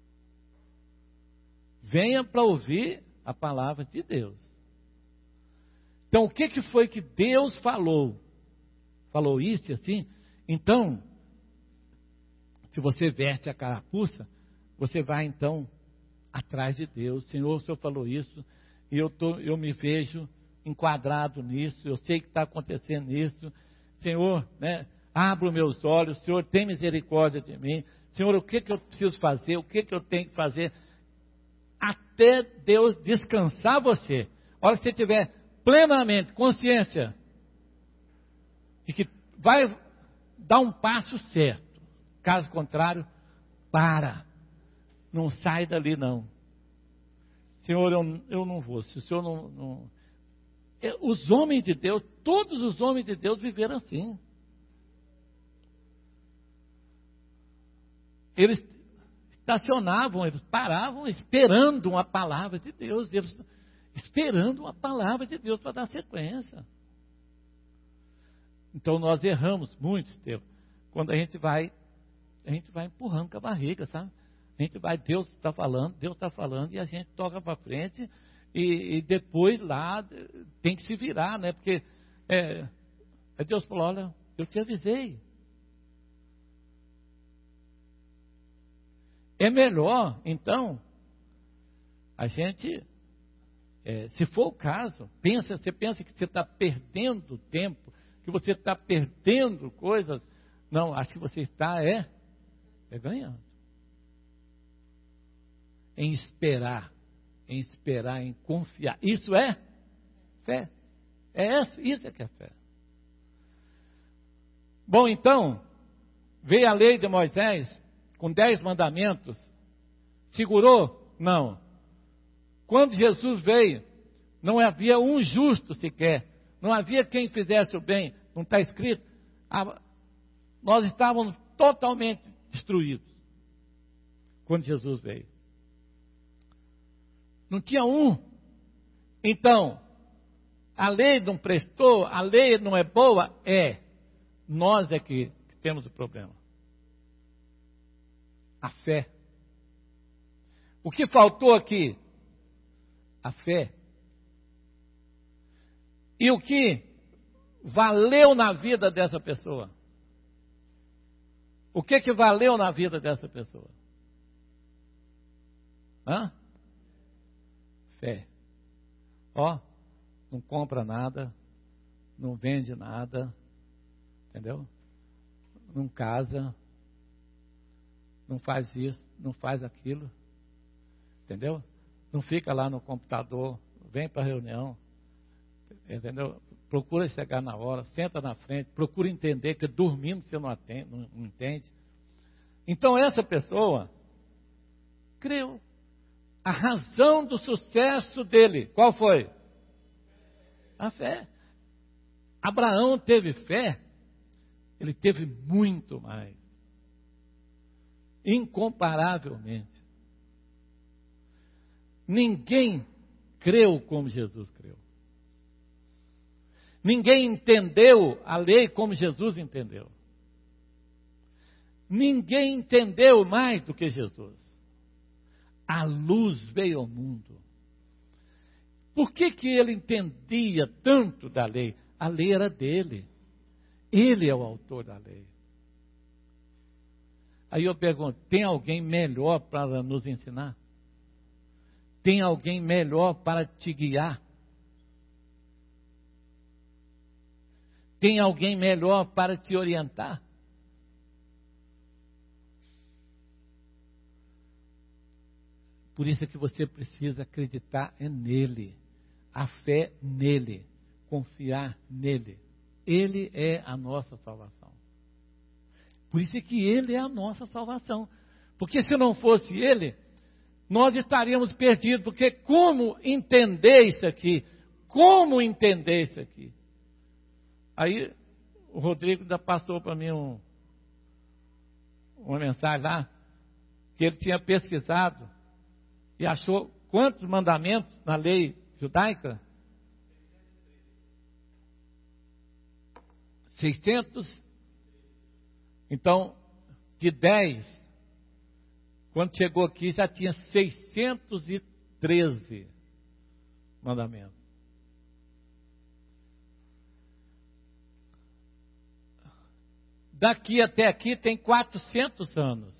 Venha para ouvir a palavra de Deus. Então, o que foi que Deus falou? Falou isso e assim? Então, se você veste a carapuça, você vai então atrás de Deus. Senhor, o Senhor falou isso, e eu me vejo enquadrado nisso, eu sei que está acontecendo isso. Senhor, né, abra os meus olhos, Senhor, tem misericórdia de mim. Senhor, o que eu preciso fazer? O que eu tenho que fazer? Até Deus descansar você. A hora que você tiver plenamente consciência de que vai dar um passo certo. Caso contrário, para. Não sai dali não. Senhor, eu não vou. Se o Senhor não... Os homens de Deus, todos os homens de Deus viveram assim. Eles estacionavam, eles paravam esperando uma palavra de Deus. Esperando uma palavra de Deus para dar sequência. Então nós erramos muito, Estevam, quando a gente vai empurrando com a barriga, sabe? A gente vai, Deus está falando, e a gente toca para frente, e depois lá tem que se virar, né? Porque Deus falou, olha, eu te avisei. É melhor, então, a gente, se for o caso, você pensa que você está perdendo tempo, que você está perdendo coisas. Não, acho que você está ganhando. Em esperar, em confiar. Isso é fé. Isso é que é fé. Bom, então, veio a lei de Moisés com 10 mandamentos. Segurou? Não. Quando Jesus veio, não havia um justo sequer. Não havia quem fizesse o bem. Não está escrito? Nós estávamos totalmente destruídos quando Jesus veio. Não tinha um. Então, a lei não prestou, a lei não é boa? Nós é que temos o problema. A fé. O que faltou aqui? A fé. E o que valeu na vida dessa pessoa? O que valeu na vida dessa pessoa? Fé. não compra nada, não vende nada, entendeu? Não casa, não faz isso, não faz aquilo, entendeu? Não fica lá no computador, vem para a reunião, entendeu? Procura chegar na hora, senta na frente, procura entender, que dormindo você não entende. Então essa pessoa creu. A razão do sucesso dele, qual foi? A fé. Abraão teve fé, ele teve muito mais. Incomparavelmente. Ninguém creu como Jesus creu. Ninguém entendeu a lei como Jesus entendeu. Ninguém entendeu mais do que Jesus. A luz veio ao mundo. Por que ele entendia tanto da lei? A lei era dele. Ele é o autor da lei. Aí eu pergunto, tem alguém melhor para nos ensinar? Tem alguém melhor para te guiar? Tem alguém melhor para te orientar? Por isso é que você precisa acreditar nele, a fé nele, confiar nele. Ele é a nossa salvação. Por isso é que ele é a nossa salvação. Porque se não fosse ele, nós estaríamos perdidos. Porque como entender isso aqui? Como entender isso aqui? Aí o Rodrigo ainda passou para mim uma mensagem lá, que ele tinha pesquisado e achou quantos mandamentos na lei judaica? 600. Então, de 10, quando chegou aqui já tinha 613 mandamentos. Daqui até aqui tem 400 anos.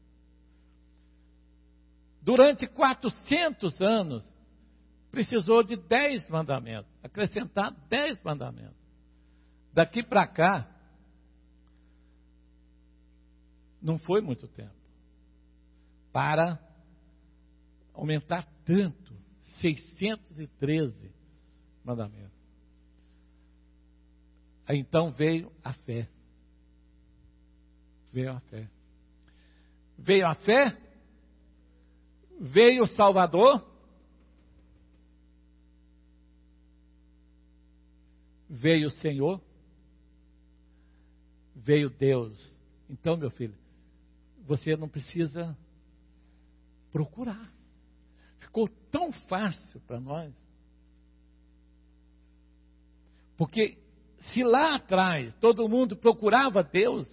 Durante 400 anos, precisou de 10 mandamentos, acrescentar 10 mandamentos. Daqui para cá, não foi muito tempo, para aumentar tanto, 613 mandamentos. Aí então veio a fé. Veio a fé. Veio a fé, veio o Salvador, veio o Senhor, veio Deus. Então, meu filho, você não precisa procurar. Ficou tão fácil para nós. Porque se lá atrás todo mundo procurava Deus,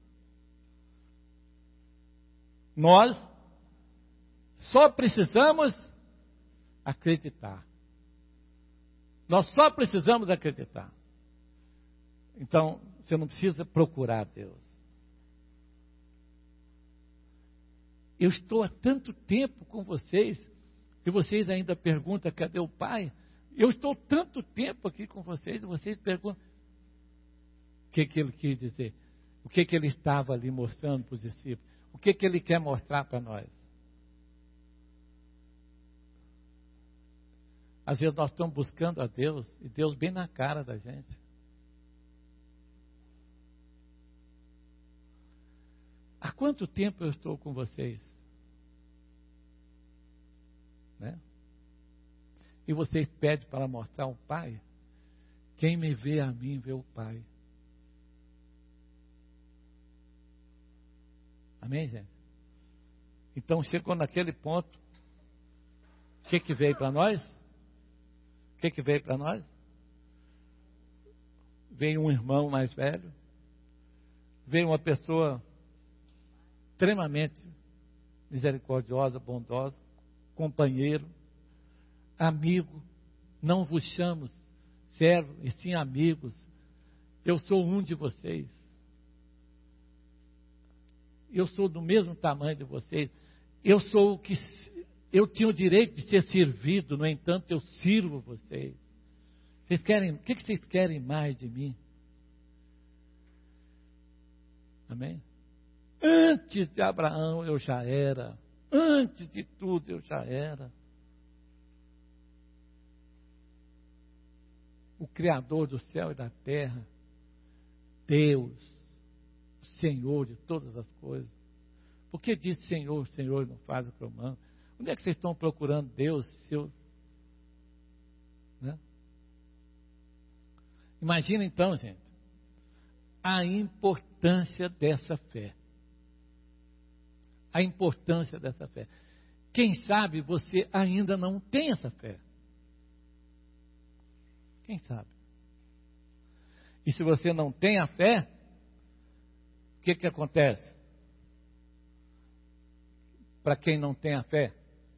nós só precisamos acreditar. Nós só precisamos acreditar. Então, você não precisa procurar Deus. Eu estou há tanto tempo com vocês, e vocês ainda perguntam, cadê o Pai? Eu estou tanto tempo aqui com vocês, e vocês perguntam, o que ele quis dizer? O que ele estava ali mostrando para os discípulos? O que ele quer mostrar para nós? Às vezes nós estamos buscando a Deus, e Deus bem na cara da gente. Há quanto tempo eu estou com vocês? Né? E vocês pedem para mostrar o Pai? Quem me vê a mim, vê o Pai. Amém, gente? Então chegou naquele ponto. O que veio para nós? O que veio para nós? Veio um irmão mais velho. Veio uma pessoa extremamente misericordiosa, bondosa, companheiro, amigo. Não vos chamo servo, e sim amigos. Eu sou um de vocês. Eu sou do mesmo tamanho de vocês. Eu sou o que eu tinha o direito de ser servido, no entanto, eu sirvo vocês. O que vocês querem mais de mim? Amém? Antes de Abraão eu já era. Antes de tudo eu já era. O Criador do céu e da terra. Deus. O Senhor de todas as coisas. Por que diz Senhor, Senhor, não faz o que eu mando? Onde é que vocês estão procurando Deus? Né? Imagina então, gente, a importância dessa fé. A importância dessa fé. Quem sabe você ainda não tem essa fé. Quem sabe? E se você não tem a fé, o que acontece? Para quem não tem a fé?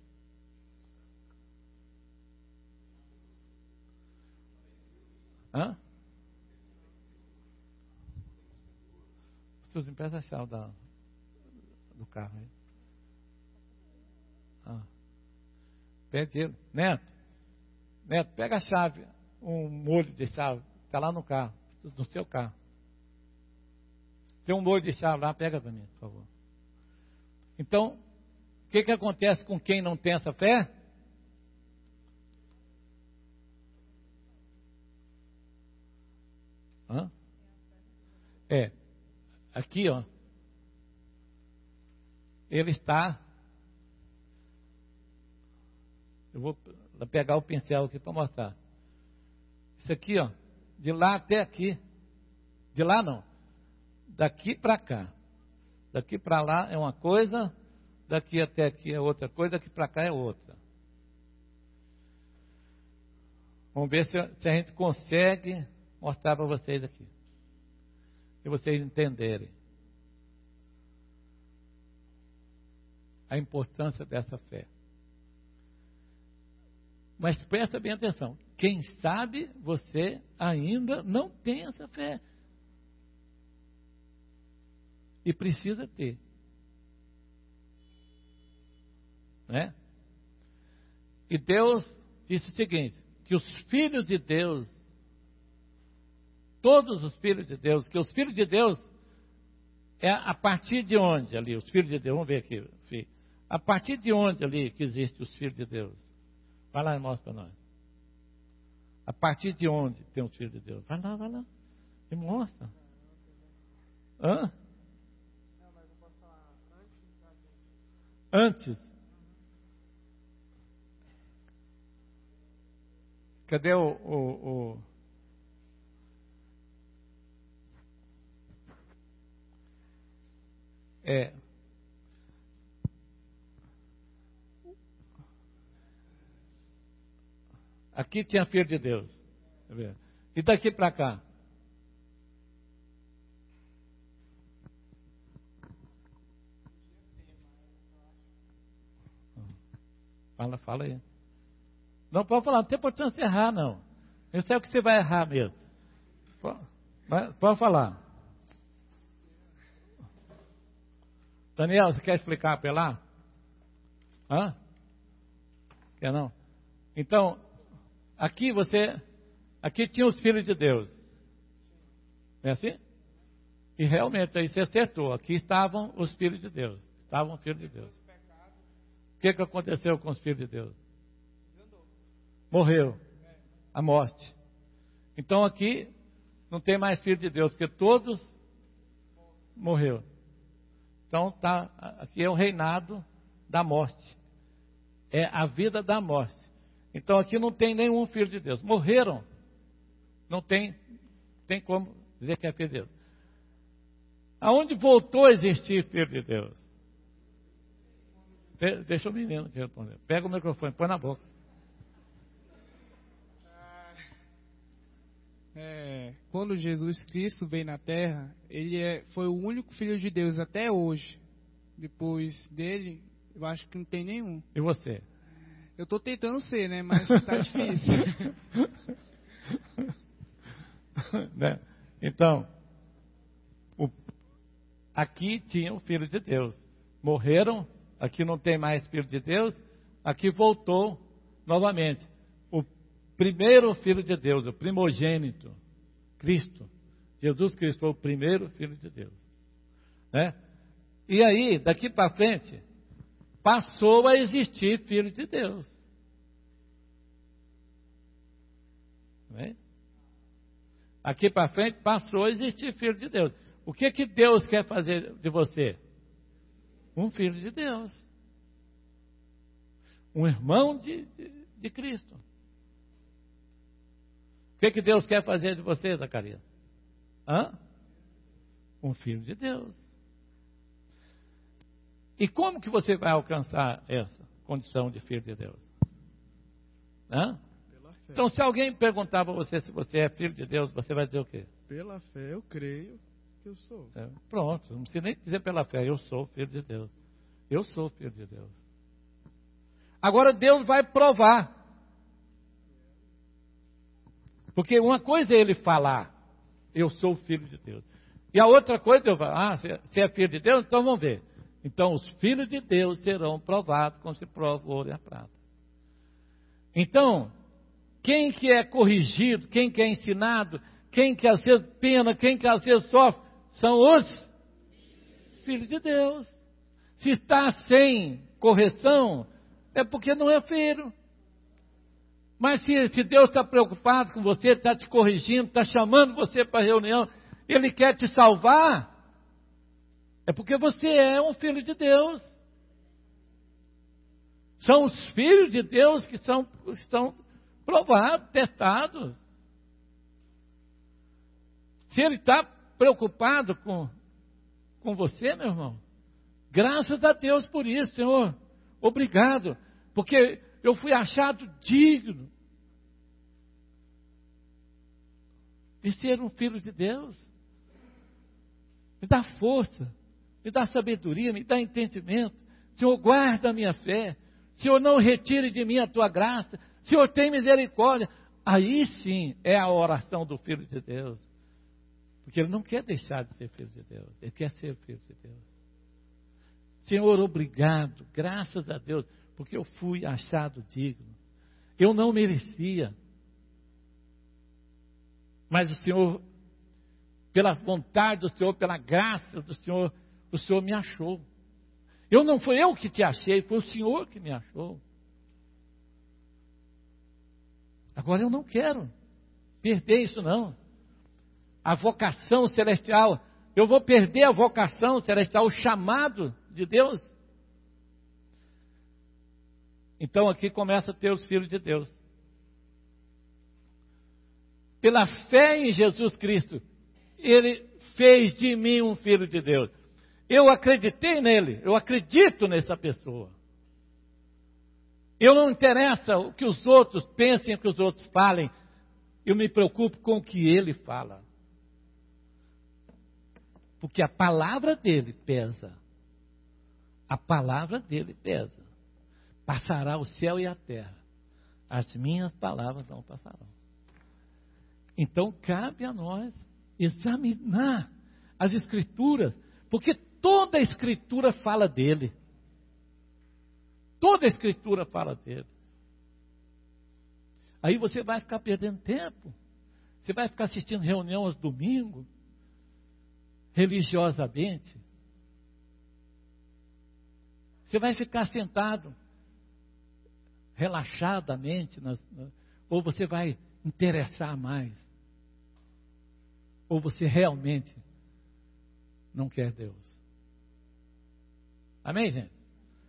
Hã? Suzy, empresta a chave do carro aí. Pede ele. Neto, pega a chave, um molho de chave, está lá no carro, no seu carro. Tem um molho de chave lá, pega para mim, por favor. Então, o que acontece com quem não tem essa fé? Aqui, ó. Ele está. Eu vou pegar o pincel aqui para mostrar. Isso aqui, ó. De lá até aqui. De lá não. Daqui para cá. Daqui para lá é uma coisa. Daqui até aqui é outra coisa. Daqui para cá é outra. Vamos ver se a gente consegue mostrar para vocês aqui. Para vocês entenderem a importância dessa fé. Mas presta bem atenção. Quem sabe você ainda não tem essa fé. E precisa ter. Né? E Deus disse o seguinte, que os filhos de Deus, todos os filhos de Deus, que os filhos de Deus é a partir de onde ali, os filhos de Deus, vamos ver aqui, filho. A partir de onde ali que existem os filhos de Deus? Vai lá e mostra para nós. A partir de onde tem os filhos de Deus? Vai lá. E mostra. Hã? Não, mas eu posso falar Antes. Cadê o... Aqui tinha filho de Deus. E daqui para cá? Fala aí. Não pode falar, não tem importância errar, não. Eu sei o que você vai errar mesmo. Pode falar. Daniel, você quer explicar para lá? Hã? Quer não? Então, aqui tinha os filhos de Deus. Não é assim? E realmente, aí você acertou. Aqui estavam os filhos de Deus. Estavam os filhos de Deus. O que aconteceu com os filhos de Deus? Morreu. A morte. Então aqui não tem mais filho de Deus, porque todos morreram. Então aqui é o reinado da morte. É a vida da morte. Então aqui não tem nenhum filho de Deus. Morreram. Não tem como dizer que é filho de Deus. Aonde voltou a existir filho de Deus? Deixa o menino aqui responder. Pega o microfone, põe na boca. Quando Jesus Cristo veio na Terra, ele foi o único filho de Deus até hoje. Depois dele, eu acho que não tem nenhum. E você? Eu estou tentando ser, né? Mas está difícil. Né? Então, aqui tinha o Filho de Deus. Morreram, aqui não tem mais Filho de Deus, aqui voltou novamente. primeiro Filho de Deus, o primogênito, Cristo. Jesus Cristo foi o primeiro Filho de Deus. Né? E aí, daqui para frente, passou a existir Filho de Deus. Né? Aqui para frente, passou a existir Filho de Deus. O que Deus quer fazer de você? Um Filho de Deus. Um irmão de Cristo. O que Deus quer fazer de você, Zacarias? Um Filho de Deus. E como que você vai alcançar essa condição de Filho de Deus? Então, se alguém perguntar para você se você é Filho de Deus, você vai dizer o quê? Pela fé eu creio que eu sou. Pronto, não precisa nem dizer pela fé, eu sou Filho de Deus. Eu sou Filho de Deus. Agora Deus vai provar. Porque uma coisa é Ele falar, eu sou Filho de Deus. E a outra coisa é eu falar, você é Filho de Deus? Então vamos ver. Então os filhos de Deus serão provados como se prova o ouro e a prata. Então, quem que é corrigido, quem que é ensinado, quem que às vezes pena, quem que às vezes sofre, são os filhos de Deus. Se está sem correção, é porque não é filho. Mas se Deus está preocupado com você, está te corrigindo, está chamando você para a reunião, Ele quer te salvar, é porque você é um filho de Deus. São os filhos de Deus que estão provados, testados. Se Ele está preocupado com você, meu irmão, graças a Deus por isso, Senhor. Obrigado, porque eu fui achado digno de ser um filho de Deus. Me dá força, me dá sabedoria, me dá entendimento. Senhor, guarda a minha fé. Senhor, não retire de mim a tua graça. Senhor, tem misericórdia. Aí sim é a oração do Filho de Deus. Porque ele não quer deixar de ser Filho de Deus. Ele quer ser Filho de Deus. Senhor, obrigado, graças a Deus, porque eu fui achado digno. Eu não merecia. Mas o Senhor, pela vontade do Senhor, pela graça do Senhor, o Senhor me achou. Não foi eu que te achei, foi o Senhor que me achou. Agora eu não quero perder isso não. A vocação celestial, eu vou perder a vocação celestial, o chamado de Deus. Então aqui começa a ter os filhos de Deus. Pela fé em Jesus Cristo, Ele fez de mim um filho de Deus. Eu acreditei nele, eu acredito nessa pessoa. Eu não interessa o que os outros pensem, o que os outros falem. Eu me preocupo com o que ele fala. Porque a palavra dele pesa. A palavra dele pesa. Passará o céu e a terra. As minhas palavras não passarão. Então cabe a nós examinar as Escrituras. Porque toda a Escritura fala dele. Toda a Escritura fala dele. Aí você vai ficar perdendo tempo. Você vai ficar assistindo reunião aos domingos. Religiosamente. Você vai ficar sentado. Relaxadamente. Ou você vai interessar mais. Ou você realmente não quer Deus. Amém, gente?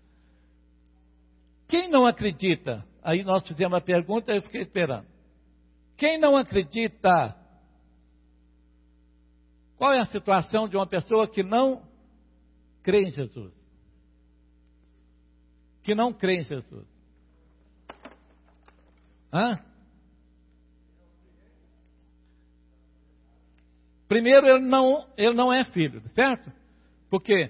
Quem não acredita? Aí nós fizemos a pergunta e eu fiquei esperando. Quem não acredita? Qual é a situação de uma pessoa que não crê em Jesus? Que não crê em Jesus? Primeiro, ele não é filho, certo? Porque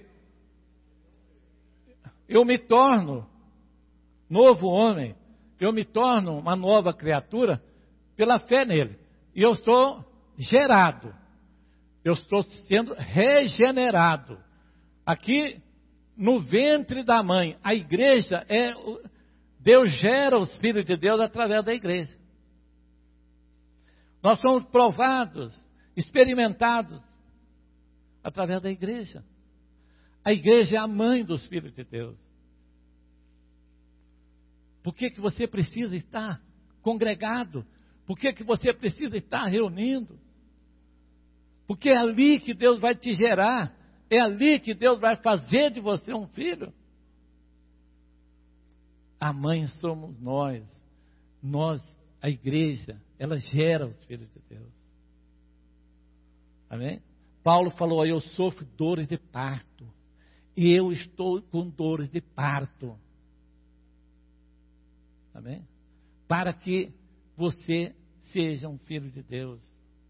eu me torno novo homem, eu me torno uma nova criatura pela fé nele. E eu sou gerado, eu estou sendo regenerado. Aqui no ventre da mãe, a igreja Deus gera os filhos de Deus através da igreja. Nós somos provados, experimentados através da igreja. A igreja é a mãe dos filhos de Deus. Por que você precisa estar congregado? Por que você precisa estar reunindo? Porque é ali que Deus vai te gerar. É ali que Deus vai fazer de você um filho. A mãe somos nós. Nós, a igreja, ela gera os filhos de Deus. Amém? Paulo falou, eu sofro dores de parto. Eu estou com dores de parto. Amém? Para que você seja um filho de Deus.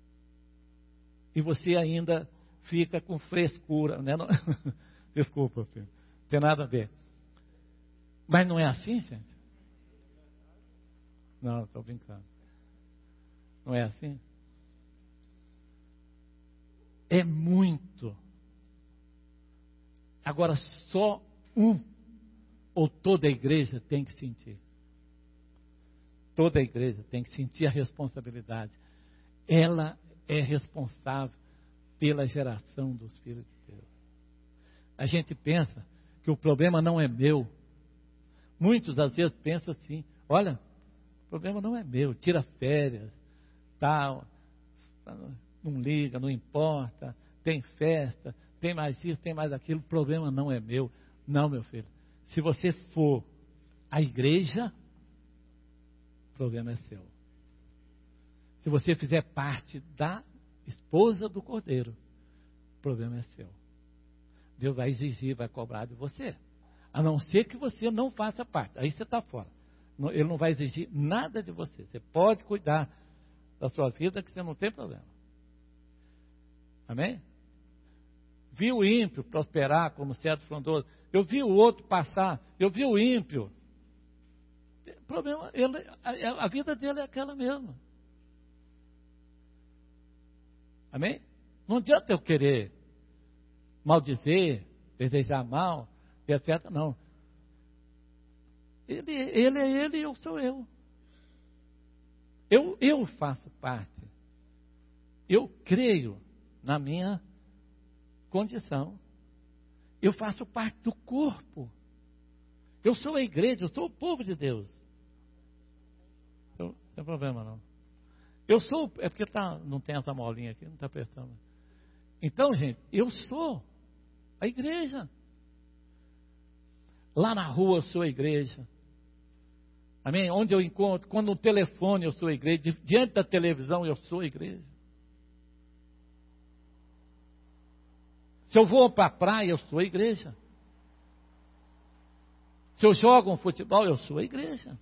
E você ainda fica com frescura, né? Não, desculpa, filho. Não tem nada a ver. Mas não é assim, gente? Não, estou brincando. Não é assim? É muito. Agora, só um ou toda a igreja tem que sentir. Toda a igreja tem que sentir a responsabilidade. Ela é responsável pela geração dos filhos de Deus. A gente pensa que o problema não é meu. Muitos às vezes pensam assim, olha, o problema não é meu, tira férias, tal, não liga, não importa, tem festa, tem mais isso, tem mais aquilo, o problema não é meu. Não, meu filho, se você for à igreja, o problema é seu. Se você fizer parte da esposa do Cordeiro, o problema é seu. Deus vai exigir, vai cobrar de você. A não ser que você não faça parte. Aí você está fora. Ele não vai exigir nada de você. Você pode cuidar da sua vida, que você não tem problema. Amém? Vi o ímpio prosperar como cedro frondoso. Eu vi o outro passar. Eu vi o ímpio. O problema, a vida dele é aquela mesma. Amém? Não adianta eu querer maldizer, desejar mal, etc. Não. Ele é ele e eu sou eu. Eu faço parte. Eu creio na minha condição. Eu faço parte do corpo. Eu sou a igreja, eu sou o povo de Deus. Não tem problema não. Eu sou, é porque não tem essa molinha aqui, não está prestando. Então, gente, eu sou a igreja. Lá na rua eu sou a igreja. Amém? Onde eu encontro, quando no telefone eu sou a igreja, diante da televisão eu sou a igreja. Se eu vou para a praia, eu sou a igreja. Se eu jogo um futebol, eu sou a igreja.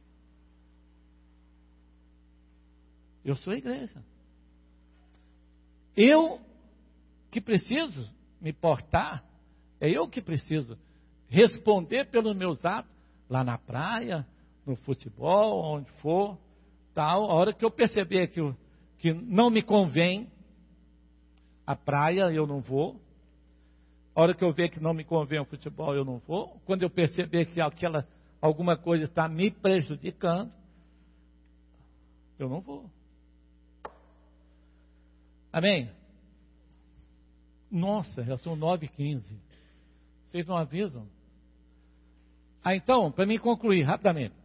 Eu sou a igreja. Eu que preciso me portar, é eu que preciso responder pelos meus atos, lá na praia, no futebol, onde for, tal. A hora que eu perceber que não me convém, a praia eu não vou. A hora que eu ver que não me convém o futebol, eu não vou. Quando eu perceber que alguma coisa está me prejudicando, eu não vou. Amém? Nossa, já são 9h15. Vocês não avisam? Então, para mim concluir rapidamente.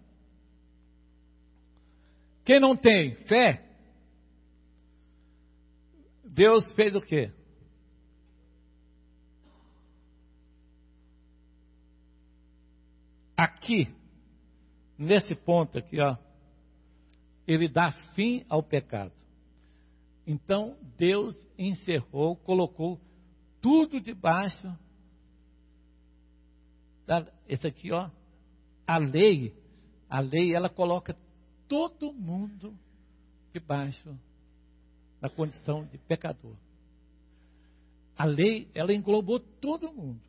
Quem não tem fé, Deus fez o quê? Aqui, nesse ponto aqui, ó, ele dá fim ao pecado. Então, Deus encerrou, colocou tudo debaixo esse aqui, ó, a lei, ela coloca todo mundo debaixo da condição de pecador. A lei, ela englobou todo mundo.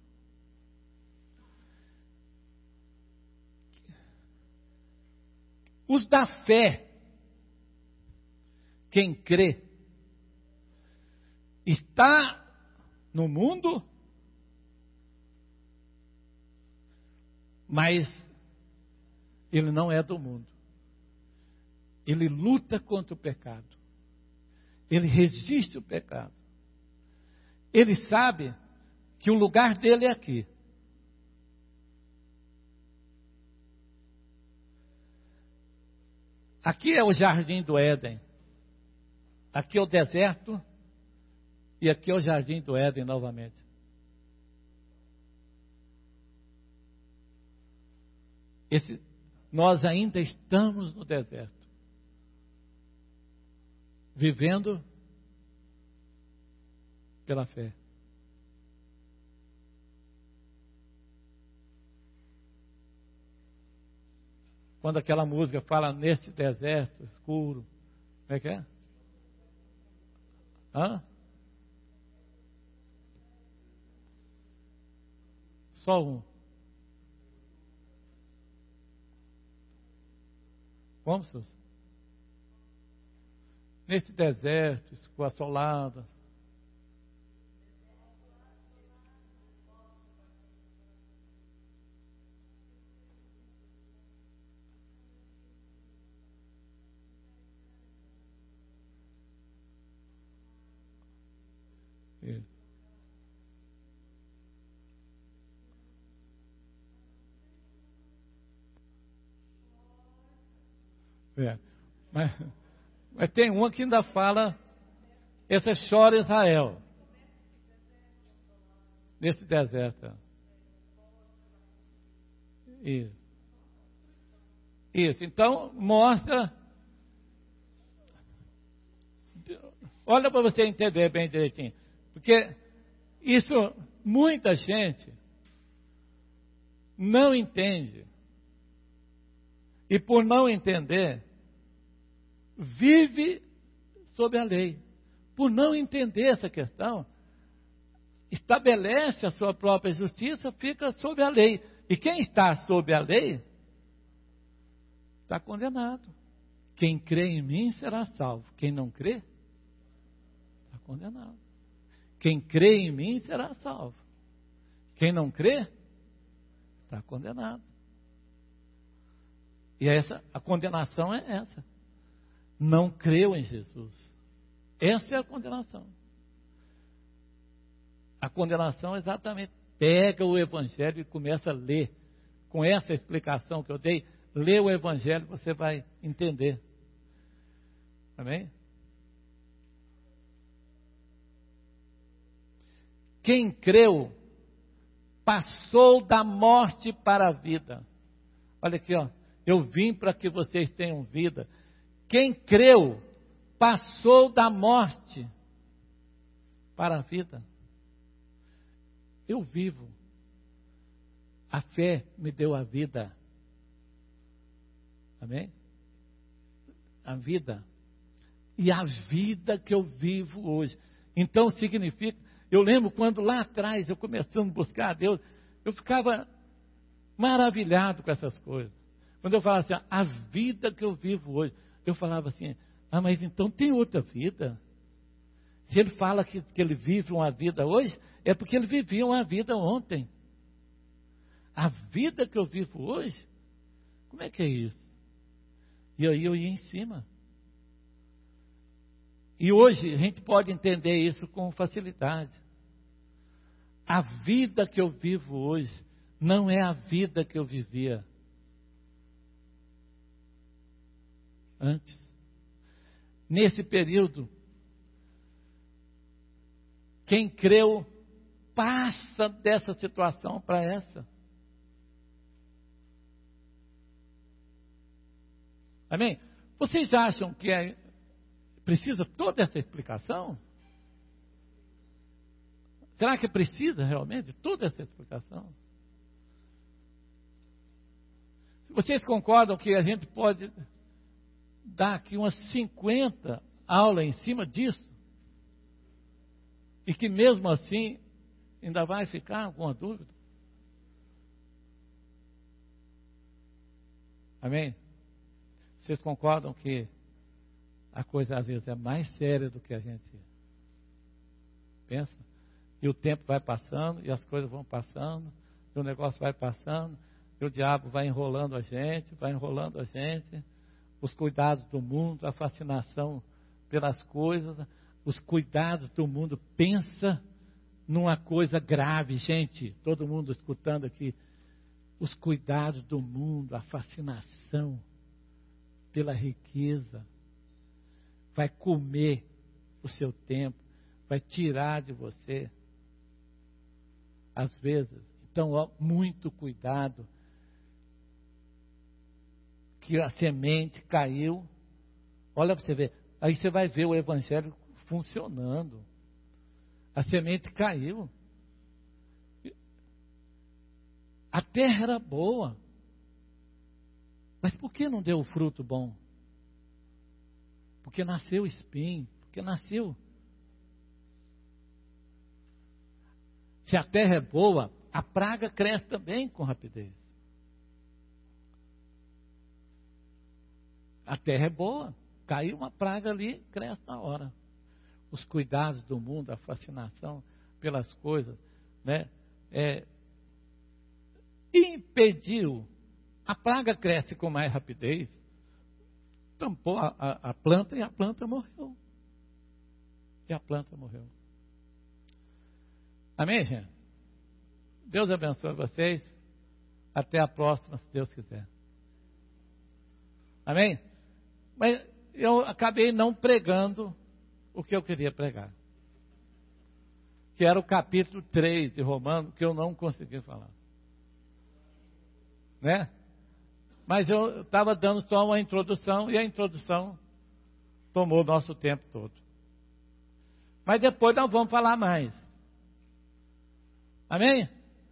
Os da fé, quem crê, está no mundo, mas ele não é do mundo. Ele luta contra o pecado. Ele resiste o pecado. Ele sabe que o lugar dele é aqui. Aqui é o jardim do Éden. Aqui é o deserto. E aqui é o jardim do Éden novamente. Nós ainda estamos no deserto. Vivendo pela fé. Quando aquela música fala neste deserto escuro, como é que é? Hã? Só um. Como, senhor? Neste deserto, assolado. É. Mas tem uma que ainda fala, essa chora Israel. Nesse deserto. Isso. Isso. Então, mostra. Olha para você entender bem direitinho. Porque isso, muita gente não entende. E por não entender, vive sob a lei. Por não entender essa questão, estabelece a sua própria justiça, fica sob a lei. E quem está sob a lei, está condenado. Quem crê em mim será salvo. Quem não crê, está condenado. Quem crê em mim será salvo. Quem não crê, está condenado. E a condenação é essa. Não creu em Jesus. Essa é a condenação. A condenação é exatamente, pega o Evangelho e começa a ler. Com essa explicação que eu dei, lê o Evangelho, você vai entender. Amém? Quem creu, passou da morte para a vida. Olha aqui, ó. Eu vim para que vocês tenham vida. Quem creu, passou da morte para a vida. Eu vivo. A fé me deu a vida. Amém? A vida. E a vida que eu vivo hoje. Então significa, eu lembro quando lá atrás, eu começando a buscar a Deus, eu ficava maravilhado com essas coisas. Quando eu falava assim, a vida que eu vivo hoje, eu falava assim, mas então tem outra vida. Se ele fala que ele vive uma vida hoje, é porque ele vivia uma vida ontem. A vida que eu vivo hoje, como é que é isso? E aí eu ia em cima. E hoje a gente pode entender isso com facilidade. A vida que eu vivo hoje não é a vida que eu vivia antes. Nesse período, quem creu passa dessa situação para essa. Amém? Vocês acham que precisa toda essa explicação? Será que precisa realmente toda essa explicação? Vocês concordam que a gente pode dar aqui umas 50 aulas em cima disso? E que mesmo assim ainda vai ficar alguma dúvida? Amém? Vocês concordam que a coisa às vezes é mais séria do que a gente pensa? E o tempo vai passando, e as coisas vão passando, e o negócio vai passando, e o diabo vai enrolando a gente, os cuidados do mundo, a fascinação pelas coisas, Os cuidados do mundo. Pensa numa coisa grave, gente. Todo mundo escutando aqui. Os cuidados do mundo, a fascinação pela riqueza. Vai comer o seu tempo. Vai tirar de você. Às vezes. Então, ó, muito cuidado. Que a semente caiu. Olha para você ver. Aí você vai ver o evangelho funcionando. A semente caiu. A terra era boa. Mas por que não deu o fruto bom? Porque nasceu espinho. Porque nasceu. Se a terra é boa, a praga cresce também com rapidez. A terra é boa. Caiu uma praga ali, cresce na hora. Os cuidados do mundo, a fascinação pelas coisas, né? Impediu. A praga cresce com mais rapidez. Tampou a planta e a planta morreu. E a planta morreu. Amém, gente? Deus abençoe vocês. Até a próxima, se Deus quiser. Amém? Mas eu acabei não pregando o que eu queria pregar. Que era o capítulo 3 de Romanos, que eu não consegui falar. Né? Mas eu estava dando só uma introdução, e a introdução tomou o nosso tempo todo. Mas depois nós vamos falar mais. Amém?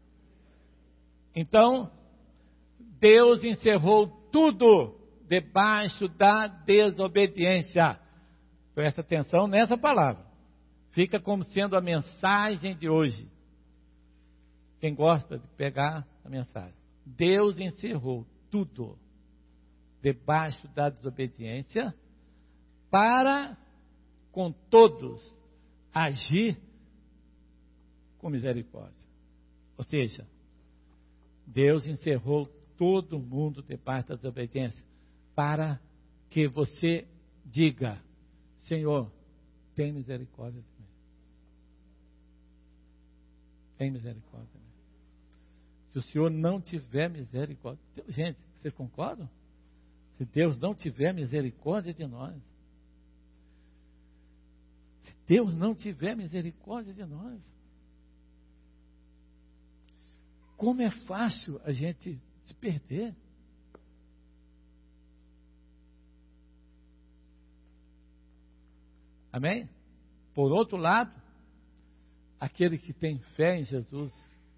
Então, Deus encerrou tudo debaixo da desobediência. Presta atenção nessa palavra. Fica como sendo a mensagem de hoje. Quem gosta de pegar a mensagem. Deus encerrou tudo debaixo da desobediência para com todos agir com misericórdia. Ou seja, Deus encerrou todo mundo debaixo da desobediência para que você diga: Senhor, tem misericórdia de mim. Tem misericórdia de mim. Se o Senhor não tiver misericórdia... Gente, vocês concordam? Se Deus não tiver misericórdia de nós. Se Deus não tiver misericórdia de nós. Como é fácil a gente se perder. Amém? Por outro lado, aquele que tem fé em Jesus,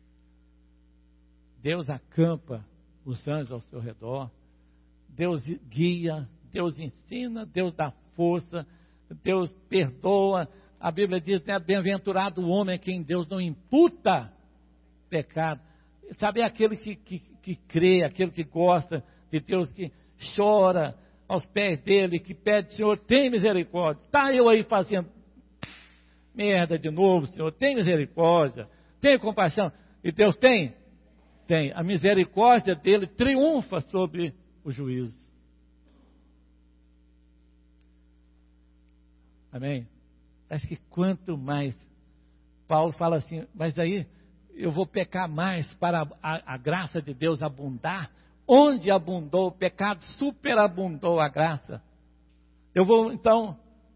Deus acampa os anjos ao seu redor, Deus guia, Deus ensina, Deus dá força, Deus perdoa. A Bíblia diz, né, bem-aventurado o homem a quem Deus não imputa pecado. Sabe, aquele que crê, aquele que gosta de Deus, que chora aos pés dele, que pede: Senhor, tem misericórdia. Está eu aí fazendo merda de novo, Senhor, tem misericórdia, tem compaixão. E Deus tem? Tem. A misericórdia dele triunfa sobre o juízo. Amém? Acho que quanto mais, Paulo fala assim, mas aí eu vou pecar mais para a graça de Deus abundar. Onde abundou o pecado, superabundou a graça. Eu vou, então,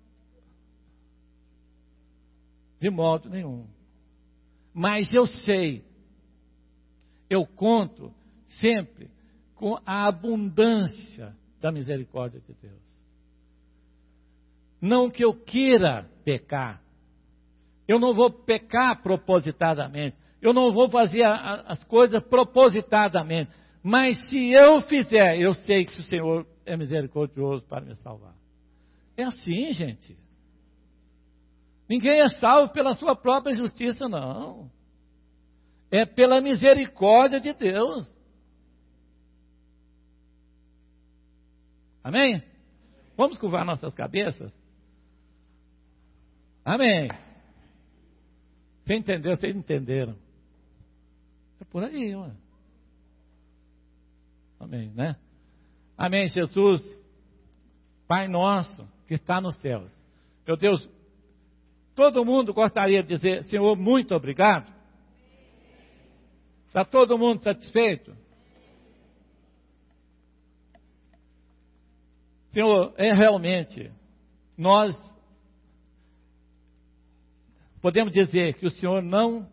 de modo nenhum. Mas eu sei, eu conto sempre com a abundância da misericórdia de Deus. Não que eu queira pecar. Eu não vou pecar propositadamente. Eu não vou fazer as coisas propositadamente. Mas se eu fizer, eu sei que o Senhor é misericordioso para me salvar. É assim, gente. Ninguém é salvo pela sua própria justiça, não. É pela misericórdia de Deus. Amém? Vamos curvar nossas cabeças? Amém. Você entendeu? Vocês entenderam? É por aí, ué. Amém, né? Amém, Jesus. Pai nosso que está nos céus. Meu Deus, Todo mundo gostaria de dizer, Senhor, muito obrigado? Está todo mundo satisfeito? Senhor, realmente, nós podemos dizer que o Senhor não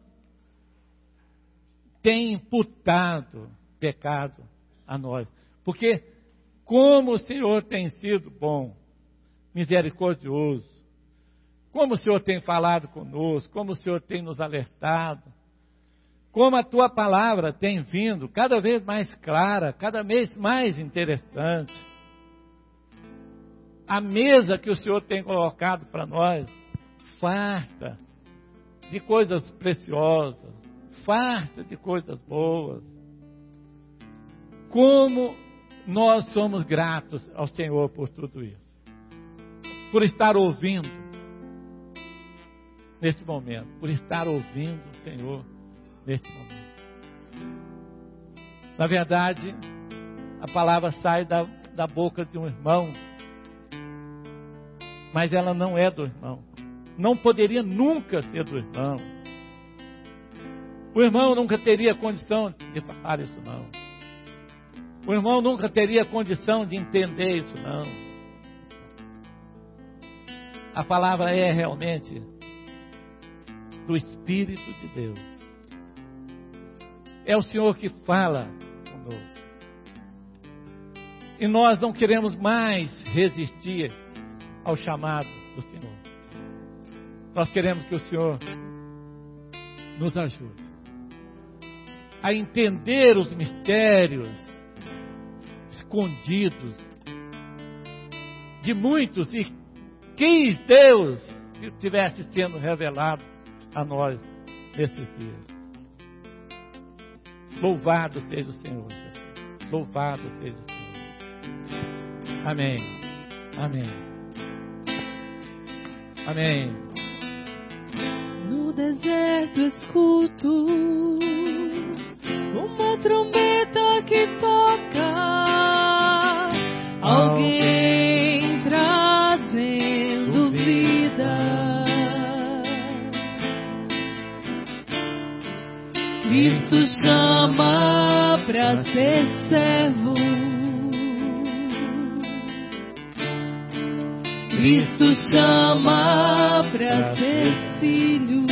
tem imputado pecado a nós. Porque como o Senhor tem sido bom, misericordioso, como o Senhor tem falado conosco, como o Senhor tem nos alertado, como a Tua palavra tem vindo cada vez mais clara, cada vez mais interessante. A mesa que o Senhor tem colocado para nós, farta de coisas preciosas, farta de coisas boas. Como nós somos gratos ao Senhor por tudo isso. Por estar ouvindo nesse momento, por estar ouvindo o Senhor nesse momento. Na verdade, a palavra sai da boca de um irmão, mas ela não é do irmão. Não poderia nunca ser do irmão. O irmão nunca teria condição de falar isso, não. O irmão nunca teria condição de entender isso, não. A palavra é realmente do Espírito de Deus. É o Senhor que fala conosco. E nós não queremos mais resistir ao chamado do Senhor. Nós queremos que o Senhor nos ajude a entender os mistérios escondidos de muitos, e quis Deus que estivesse sendo revelado a nós nesses dias. Louvado seja o Senhor, Jesus. Louvado seja o Senhor. Amém. Amém. Amém. No deserto escuto uma trombeta que toca, alguém trazendo vida. Cristo chama pra ser servo, Cristo chama pra ser filho.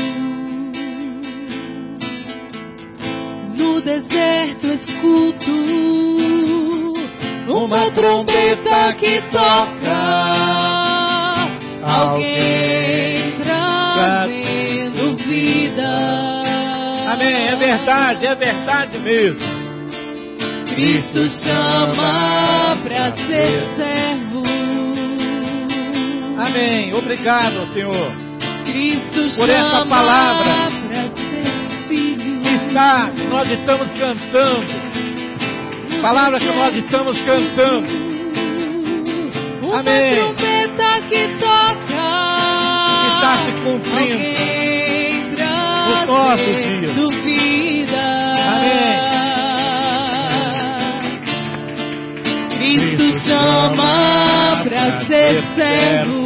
No deserto escuto uma trombeta que toca, alguém trazendo vida. Amém, é verdade mesmo. Cristo chama pra ser servo. Amém, obrigado, Senhor, Cristo por essa palavra pra ser filho. que nós estamos cantando, palavra que nós estamos cantando. Uma Amém. trombeta que toca, Que está se cumprindo nos nossos dias. Vida. Amém. Cristo chama pra ser servo,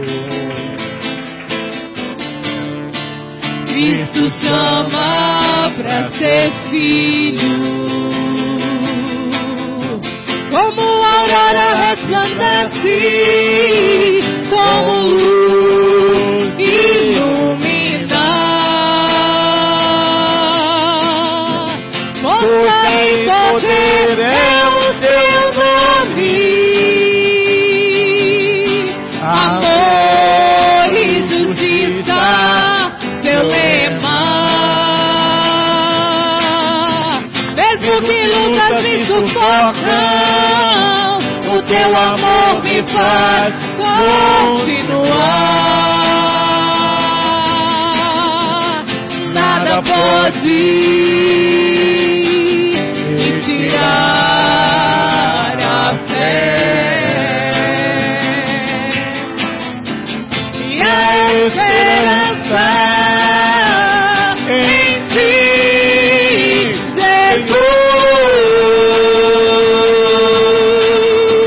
Cristo chama pra ser filho. Como a aurora resplandece, como luz ilumina. Força e poder é o teu nome, amor e justiça, teu lema. Mesmo que lutas me sufocam, o teu amor me faz continuar. Nada pode me tirar a fé e a esperança em ti, Jesus.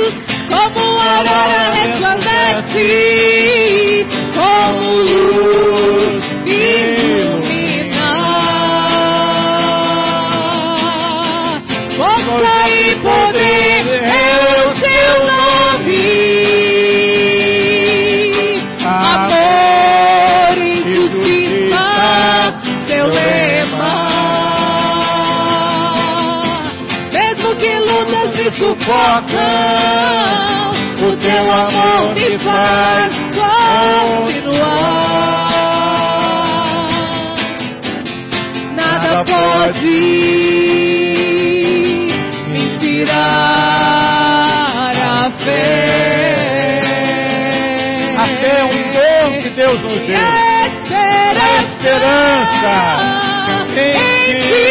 Como a aurora resplandece, como luz sufocam, o teu amor me faz continuar. Nada pode me tirar a fé. A fé é um dom que Deus nos deu. A esperança em ti,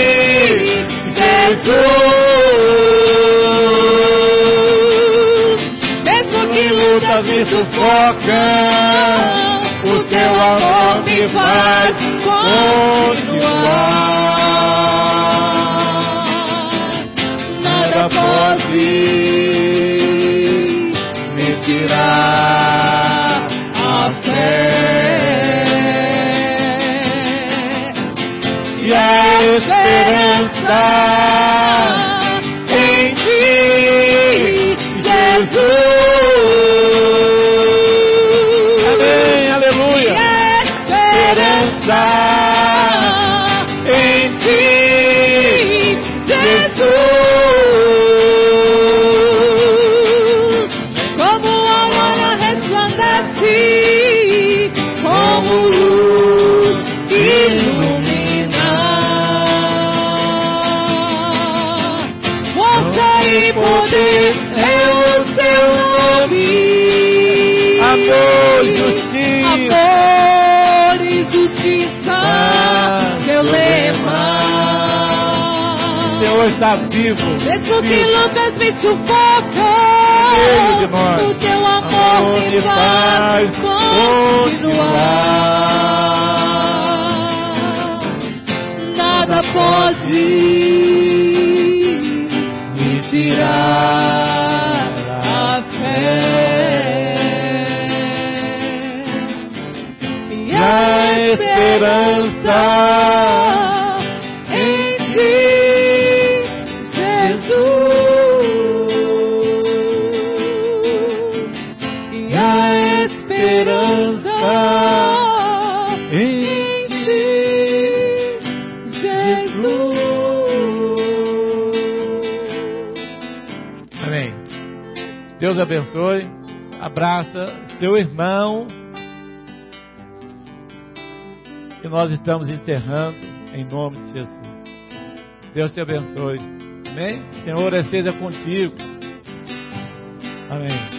Jesus. Mesmo que lutas me sufocam, o teu amor me faz continuar. Nada pode me tirar a fé e a esperança em ti, Jesus. Amém, aleluia. Esperança em ti, Jesus. Como a aurora resplandece, como luz ilumina. Força e poder é o teu nome. Amor e justiça. Amor e justiça, meu lema. O Senhor está vivo. Mesmo que lutas me sufocam, o teu amor me faz continuar. Nada pode me tirar a fé e a esperança em ti, Jesus. E a esperança em ti, Jesus. Amém. Deus abençoe. Abraça seu irmão. E nós estamos encerrando em nome de Jesus. Deus te abençoe. Amém? Senhor, seja contigo. Amém.